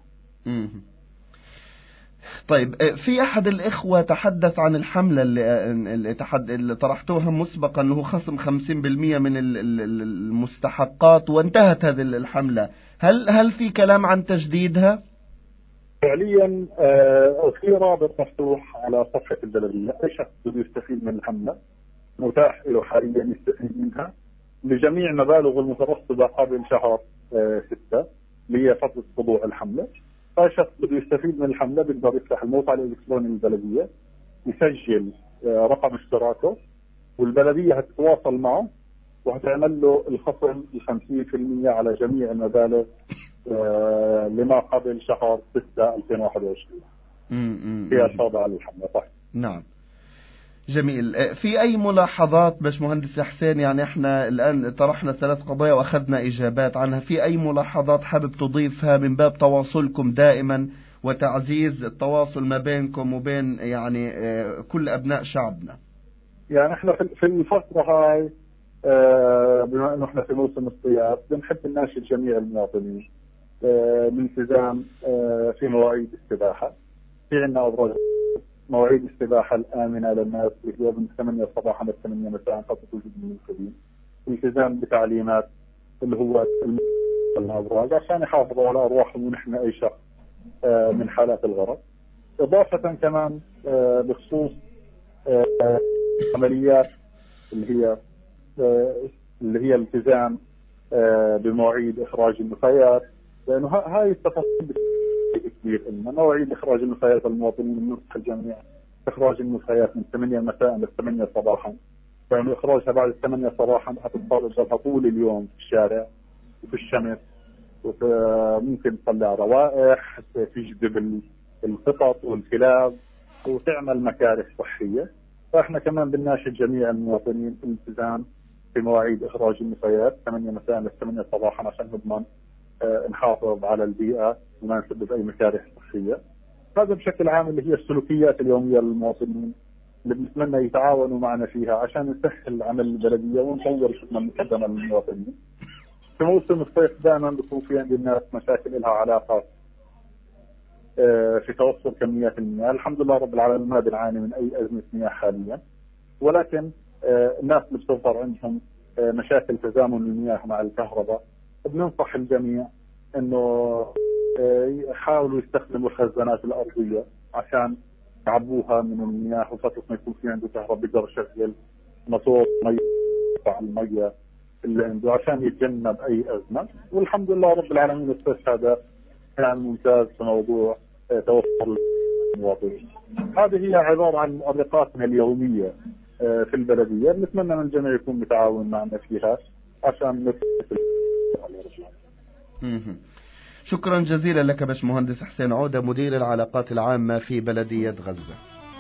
طيب، في أحد الإخوة تحدث عن الحملة اللي, اللي, تحد... اللي طرحتوها مسبقا أنه خصم خمسين بالمئة من المستحقات وانتهت هذه الحملة. هل هل في كلام عن تجديدها؟ فعليا آه في رابط مفتوح على صفحة البلدية، أي شخص بده يستفيد من الحملة متاح له حاليا يستفيد منها لجميع المبالغ المترصدة قبل شهر آه ستة اللي هي فترة خضوع الحملة. فالشخص بده يستفيد من الحملة بيقدر يفتح الموقع الإلكتروني للبلدية، يسجل آه رقم اشتراكه، والبلدية هتتواصل معه وهتعمل له الخصم الخمسين في المئة على جميع المبالغ آه لما قبل شهر ستة ألفين وواحد وعشرين في الخاضع للحملة. طيب. نعم، جميل. في أي ملاحظات باشمهندس حسين؟ يعني احنا الآن طرحنا ثلاث قضايا وأخذنا إجابات عنها، في أي ملاحظات حابب تضيفها من باب تواصلكم دائما وتعزيز التواصل ما بينكم وبين يعني كل أبناء شعبنا؟ يعني احنا في الفترة هاي آه بما انه احنا في موسم الصيام بنحب نناشد جميع المواطنين آه بالالتزام آه في مواعيد السباحة. في عندنا أبراج مواعيد السباحة الآمنة للناس اللي هي من ثمانية صباحا ل ثمانية مساء قد توجد من القديم، الالتزام بتعليمات اللي هو الأبراج عشان يحافظوا على أرواحهم ونحمي أي شخص آه من حالات الغرق. إضافة كمان آه بخصوص آه عمليات اللي هي اللي هي الالتزام بمواعيد إخراج النفايات، لأنه هاي التفاصيل كثير. إن مواعيد إخراج النفايات المواطنين بننصح الجميع إخراج النفايات من ثمانية مساء ل ثمانية صباحا، فإنه إخراجها بعد ثمانية صباحا هتضطر طول اليوم في الشارع وفي الشمس، وممكن تطلع روائح تجذب القطط والكلاب وتعمل مكاره صحية. فإحنا كمان بنناشد جميع المواطنين الالتزام في مواعيد إخراج النفايات ثمانية مساء ل ثمانية صباحا عشان نضمن آه نحافظ على البيئة وما نسبب أي مكاره صحية. هذا بشكل عام اللي هي السلوكيات اليومية للمواطنين اللي بنتمنى يتعاونوا معنا فيها عشان نسهل عمل البلدية ونطور خدمة مقدمة للمواطنين. في موسم الصيف دائما بيكون في عند الناس مشاكل لها علاقة آه في توفر كميات المياه. الحمد لله رب العالمين ما بنعاني من أي أزمة مياه حاليا، ولكن آه الناس اللي بتظهر عندهم آه مشاكل تزامن المياه مع الكهرباء بننصح الجميع انه آه يحاولوا يستخدموا الخزانات الارضيه عشان يعبوها من المياه، وفتره ما يكون في عنده كهرباء بيقدر يشغل موتور مي على الميه اللي عنده عشان يتجنب اي ازمه. والحمد لله رب العالمين الصيف هذا كان ممتاز في موضوع آه توفر المواطنين. هذه هي عباره عن مؤرقاتنا اليوميه في البلدية، نتمنى من الجميع يكون متعاون معنا فيها عشان نفسد. شكرا جزيلا لك باشمهندس حسين عودة، مدير العلاقات العامة في بلدية غزة.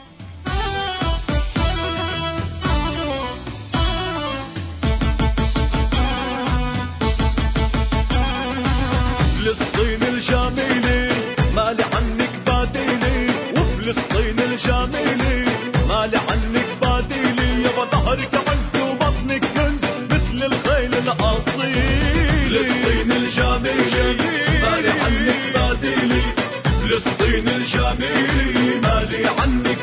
فلسطين الجميلة مالي عنك باديلي، وفلسطين الجميلة مالي عنك باديلي، يابا ظهرك عز وبطنك كنز مثل الخيل الأصيل. فلسطين الجميلة مالي عنك باديلي، فلسطين الجميلة مالي عنك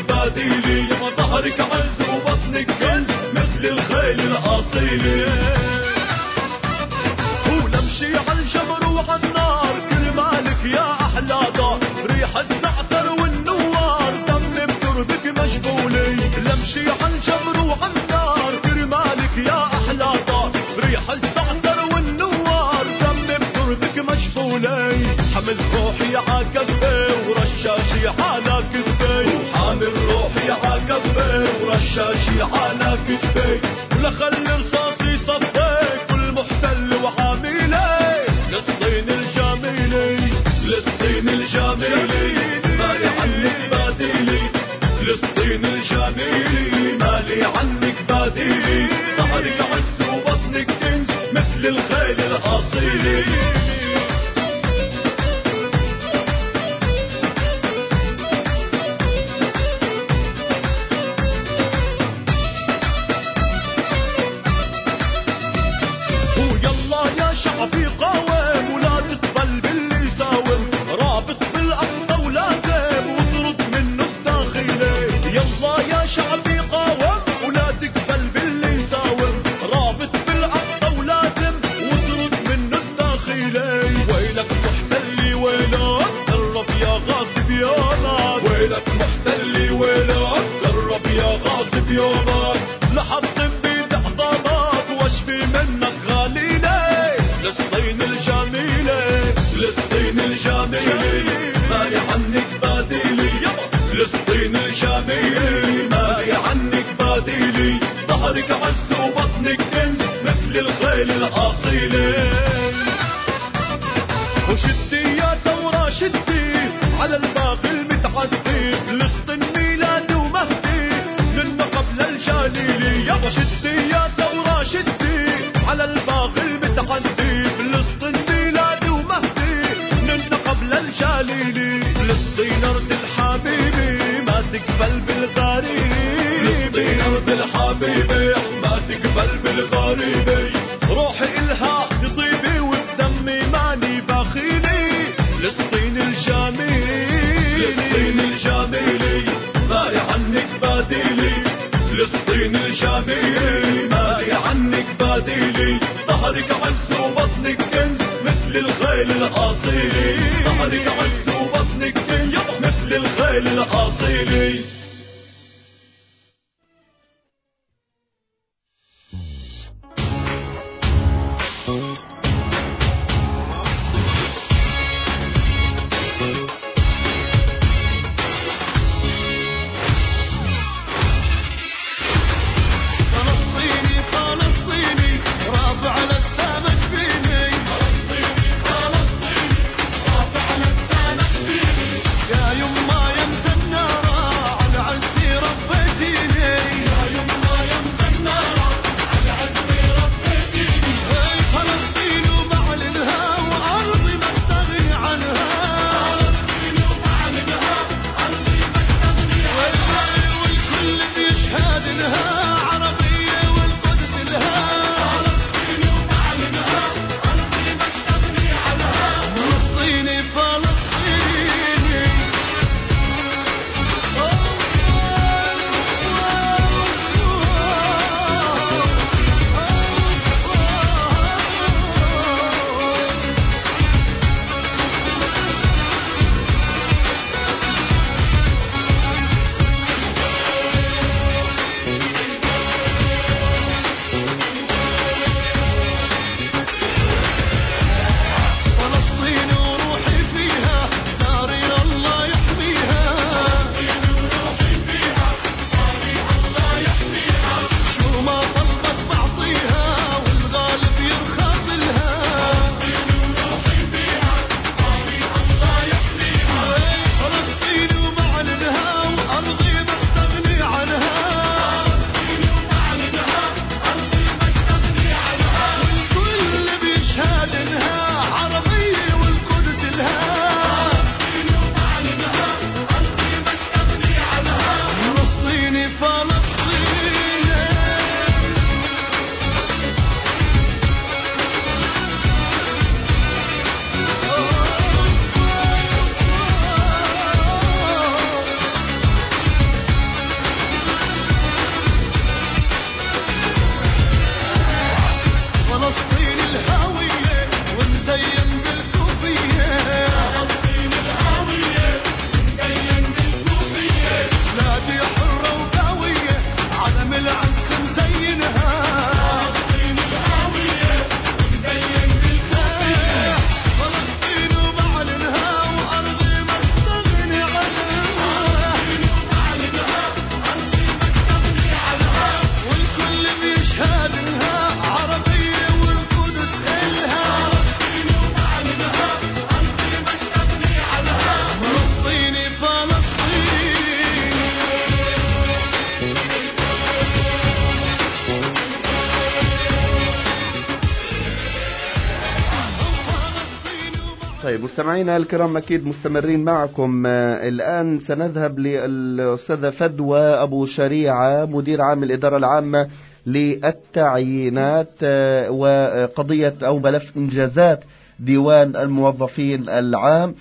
طيب مستمعينا الكرام أكيد مستمرين معكم. الآن سنذهب للأستاذة فدوى أبو شريعة مدير عام الإدارة العامة للتعيينات وقضية أو ملف إنجازات ديوان الموظفين العام.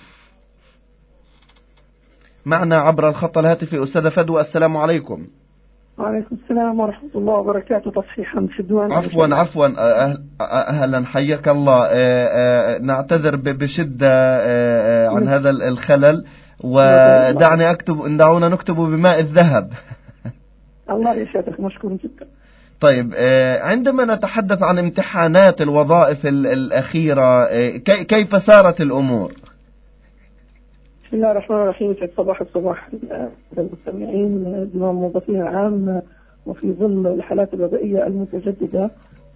معنا عبر الخط الهاتفي أستاذة فدوى، السلام عليكم. وعليكم السلام ورحمة الله وبركاته. تصحيحا في الديوان. عفوا عفوا أهلا حياك الله. نعتذر بشدة عن هذا الخلل، ودعني أكتب دعونا نكتب بماء الذهب. الله يشهدك، مشكور جدا. طيب عندما نتحدث عن امتحانات الوظائف الأخيرة كيف سارت الأمور؟ بسم الله الرحمن الرحيم. في صباح الصباح المستمعين. ديوان الموظفين العام وفي ظل الحالات الوبائية المتجددة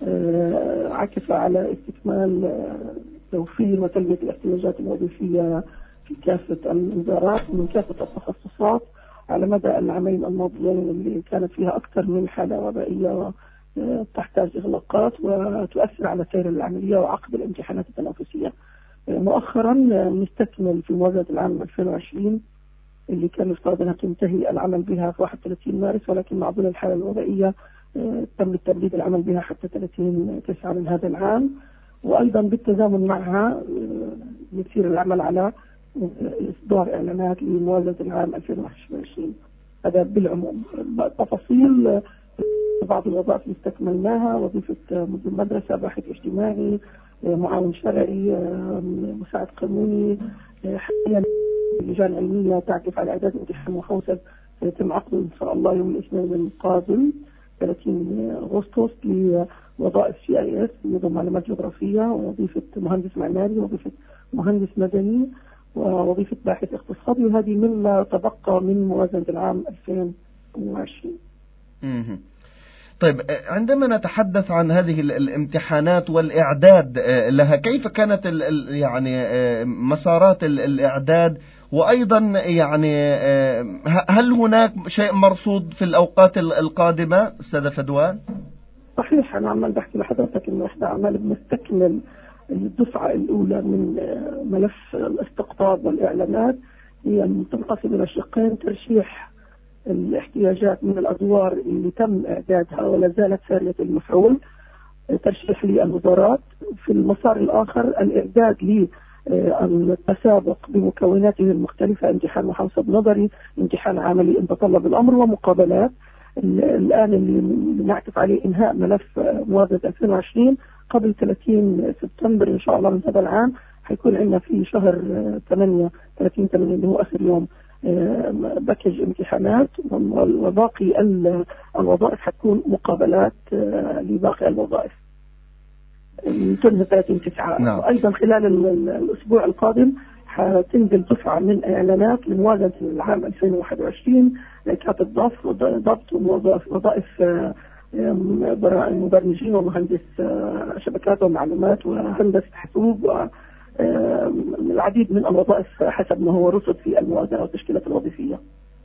عكف على استكمال توفير وتلبية الاحتياجات الوظيفية في كافة الوزارات ومن كافة التخصصات على مدى العامين الماضيين اللي كانت فيها أكثر من حالة وبائية تحتاج إغلاقات وتؤثر على سير العملية وعقد الامتحانات التنافسية. مؤخرا نستكمل في موازنة العام ألفين وعشرين اللي كان يفترض أنها تنتهي العمل بها في واحد وثلاثين مارس، ولكن مع ظل الحالة الوبائية تم التمديد العمل بها حتى ثلاثين تسعة من هذا العام. وأيضا بالتزامن معها يسير العمل على إصدار إعلانات لموازنة العام ألفين وواحد وعشرين. هذا بالعموم. تفاصيل بعض الوظائف اللي استكملناها: وظيفة مدير مدرسة، باحث اجتماعي، معاون شرعي، مساعد قانوني. حاليا لجان علمية تعكف على إعداد امتحان محوسب سيتم عقده إن شاء الله يوم الاثنين القادم ثلاثين أغسطس لوظائف سي اي اس نظم معلومات جغرافية، ووظيفة مهندس معماري، ووظيفة مهندس مدني، ووظيفة باحث اقتصادي. وهذه مما تبقى من موازنة العام ألفين وعشرين. طيب عندما نتحدث عن هذه الامتحانات والإعداد لها، كيف كانت يعني مسارات الإعداد؟ وأيضا يعني هل هناك شيء مرصود في الأوقات القادمة أستاذة فدوان؟ صحيح، أنا عمال بحكي لحضرتك إنه إحنا عمال بنستكمل الدفعة الأولى من ملف الاستقطاب والإعلانات. هي تنقسم إلى شقين: ترشيح الاحتياجات من الأدوار اللي تم إعدادها ولا زالت سارية المفعول، ترشيح للوزارات. في المسار الآخر الإعداد للتسابق بمكوناته المختلفة: امتحان محاسب نظري، امتحان عملي إن تطلب الأمر، ومقابلات. الآن اللي نعتف عليه إنهاء ملف موازنة ألفين وعشرين قبل ثلاثين سبتمبر إن شاء الله من هذا العام. حيكون عندنا في شهر ثمانية ثلاثين ثمانية اللي هو آخر يوم باكج امتحانات، وباقي الوظائف حتكون مقابلات لباقي الوظائف تنهي ثلاثين تسعة. نعم. وأيضا خلال الأسبوع القادم حتنزل دفعة من إعلانات لموازنة العام ألفين وواحد وعشرين كاتب ضبط ضبط وظائف مبرمجين ومهندس شبكات ومعلومات وهندسة حاسوب العديد من الوظائف حسب ما هو رصد في الموازنة والتشكيلات الوظيفية.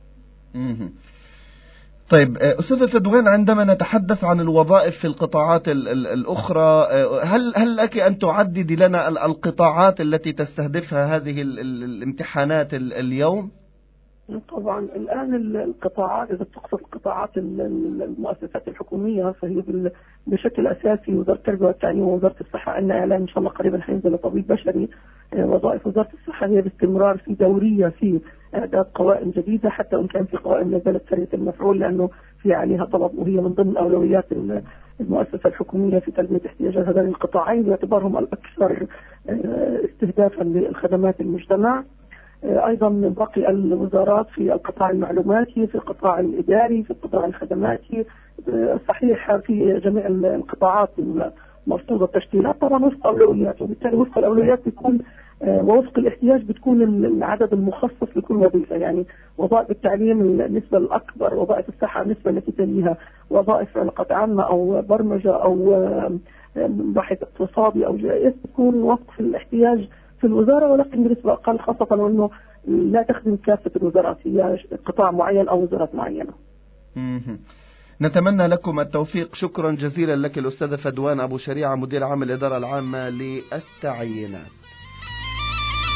طيب أستاذة فدوان، عندما نتحدث عن الوظائف في القطاعات الأخرى، هل هل لك أن تعددي لنا القطاعات التي تستهدفها هذه الامتحانات اليوم؟ طبعا الآن القطاعات، إذا تقصد قطاعات المؤسسات الحكومية، فهي بشكل أساسي وزارة التربية والتعليم ووزارة الصحة. عندنا إعلان إن شاء الله قريبا حينزل طبيب بشري. وظائف وزارة الصحة هي باستمرار في دورية في إعداد قوائم جديدة، حتى وإن كان في قوائم نزلت سرية المفعول لأنه في عليها طلب، وهي من ضمن أولويات المؤسسة الحكومية في تلبية احتياجات هذين القطاعين باعتبارهم الأكثر استهدافا للخدمات المجتمع. أيضا باقي الوزارات في القطاع المعلوماتي، في القطاع الإداري، في القطاع الخدماتي. صحيح في جميع القطاعات مرصودة التشكيلات طبعا وفق أولويات، وبالتالي وفق الأولويات بيكون ووفق الاحتياج بتكون العدد المخصص لكل وظيفة. يعني وظائف التعليم النسبة الأكبر، وظائف الصحة النسبة التي تليها، وظائف علاقات عامة أو برمجة أو باحث اقتصادي أو جائز تكون وفق الاحتياج في الوزارة، ولكن بنسبة أقل، خاصة وأنه لا تخدم كافة الوزارات، هي قطاع معين أو وزارات معينة. نتمنى لكم التوفيق. شكرا جزيلا لك الأستاذة فدوان أبو شريعة مدير عام الإدارة العامة للتعيينات.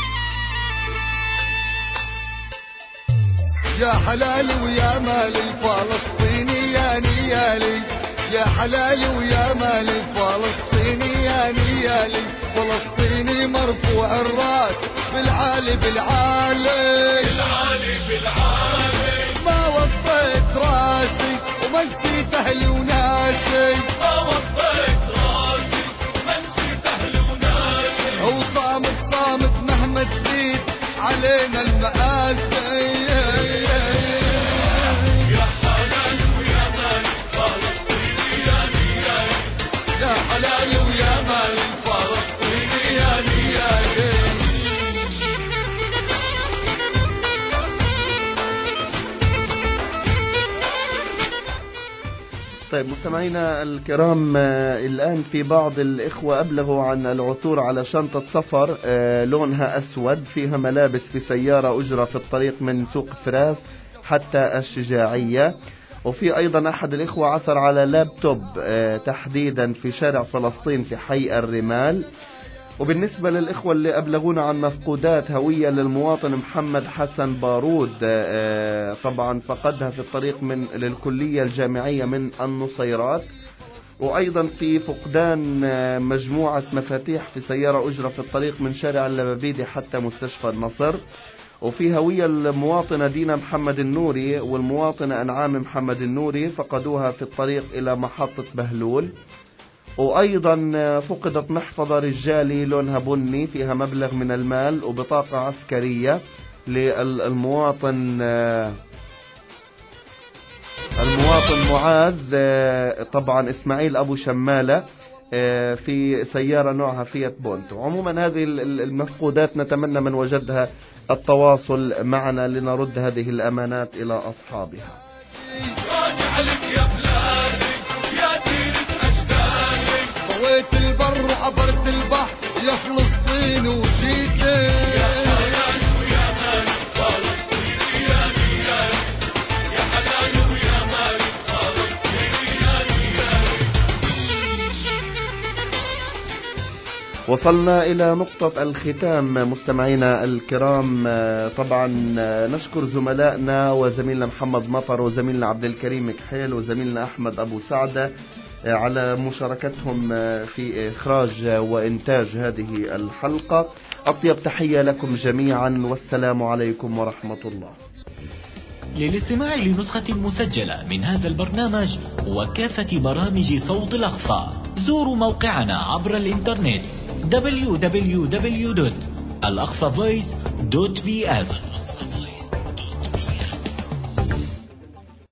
يا حلالي ويا مالي فلسطيني يا نيالي يا حلالي ويا مالي فلسطيني يا نيالي فلسطيني مرفوع الراس بالعالي بالعالي بالعالي بالعالي ما وطيت راسي وما نسيت اهلي وناسي ما وطيت راسي وما نسيت اهلي وناسي وصامت صامت مهما تزيد علينا المآسي يا حلالي ويا مالي فلسطيني يا نيالي يا حلالي ويا مالي فلسطيني يا نيالي. طيب مستمعينا الكرام، الآن في بعض الإخوة أبلغوا عن العثور على شنطة سفر لونها أسود فيها ملابس في سيارة أجرى في الطريق من سوق فراس حتى الشجاعية. وفي أيضا أحد الإخوة عثر على لابتوب تحديدا في شارع فلسطين في حي الرمال. وبالنسبة للإخوة اللي أبلغونا عن مفقودات هوية للمواطن محمد حسن بارود، طبعا فقدها في الطريق من للكلية الجامعية من النصيرات. وأيضا في فقدان مجموعة مفاتيح في سيارة أجرى في الطريق من شارع اللبابيدي حتى مستشفى النصر. وفي هوية المواطنة دينا محمد النوري والمواطنة أنعام محمد النوري فقدوها في الطريق إلى محطة بهلول. وأيضا فقدت محفظة رجالي لونها بني فيها مبلغ من المال وبطاقة عسكرية للمواطن المواطن معاذ طبعا إسماعيل أبو شمالة في سيارة نوعها فيات بونتو. عموما هذه المفقودات نتمنى من وجدها التواصل معنا لنرد هذه الأمانات إلى أصحابها. طويت البر وعبرت البحر يا فلسطين وجيتي يا حلال ويا مالي فلسطيني يا نيالي يا حلال ويا مالي فلسطيني يا نيالي. وصلنا إلى نقطة الختام مستمعينا الكرام. طبعا نشكر زملائنا وزميلنا محمد مطر وزميلنا عبد الكريم كحيل وزميلنا أحمد أبو سعدة على مشاركتهم في إخراج وإنتاج هذه الحلقة. أطيب تحية لكم جميعا والسلام عليكم ورحمة الله. للاستماع لنسخة مسجلة من هذا البرنامج وكافة برامج صوت الأقصى زوروا موقعنا عبر الإنترنت دبليو دبليو دبليو دوت الأقصى فويس دوت بي إف.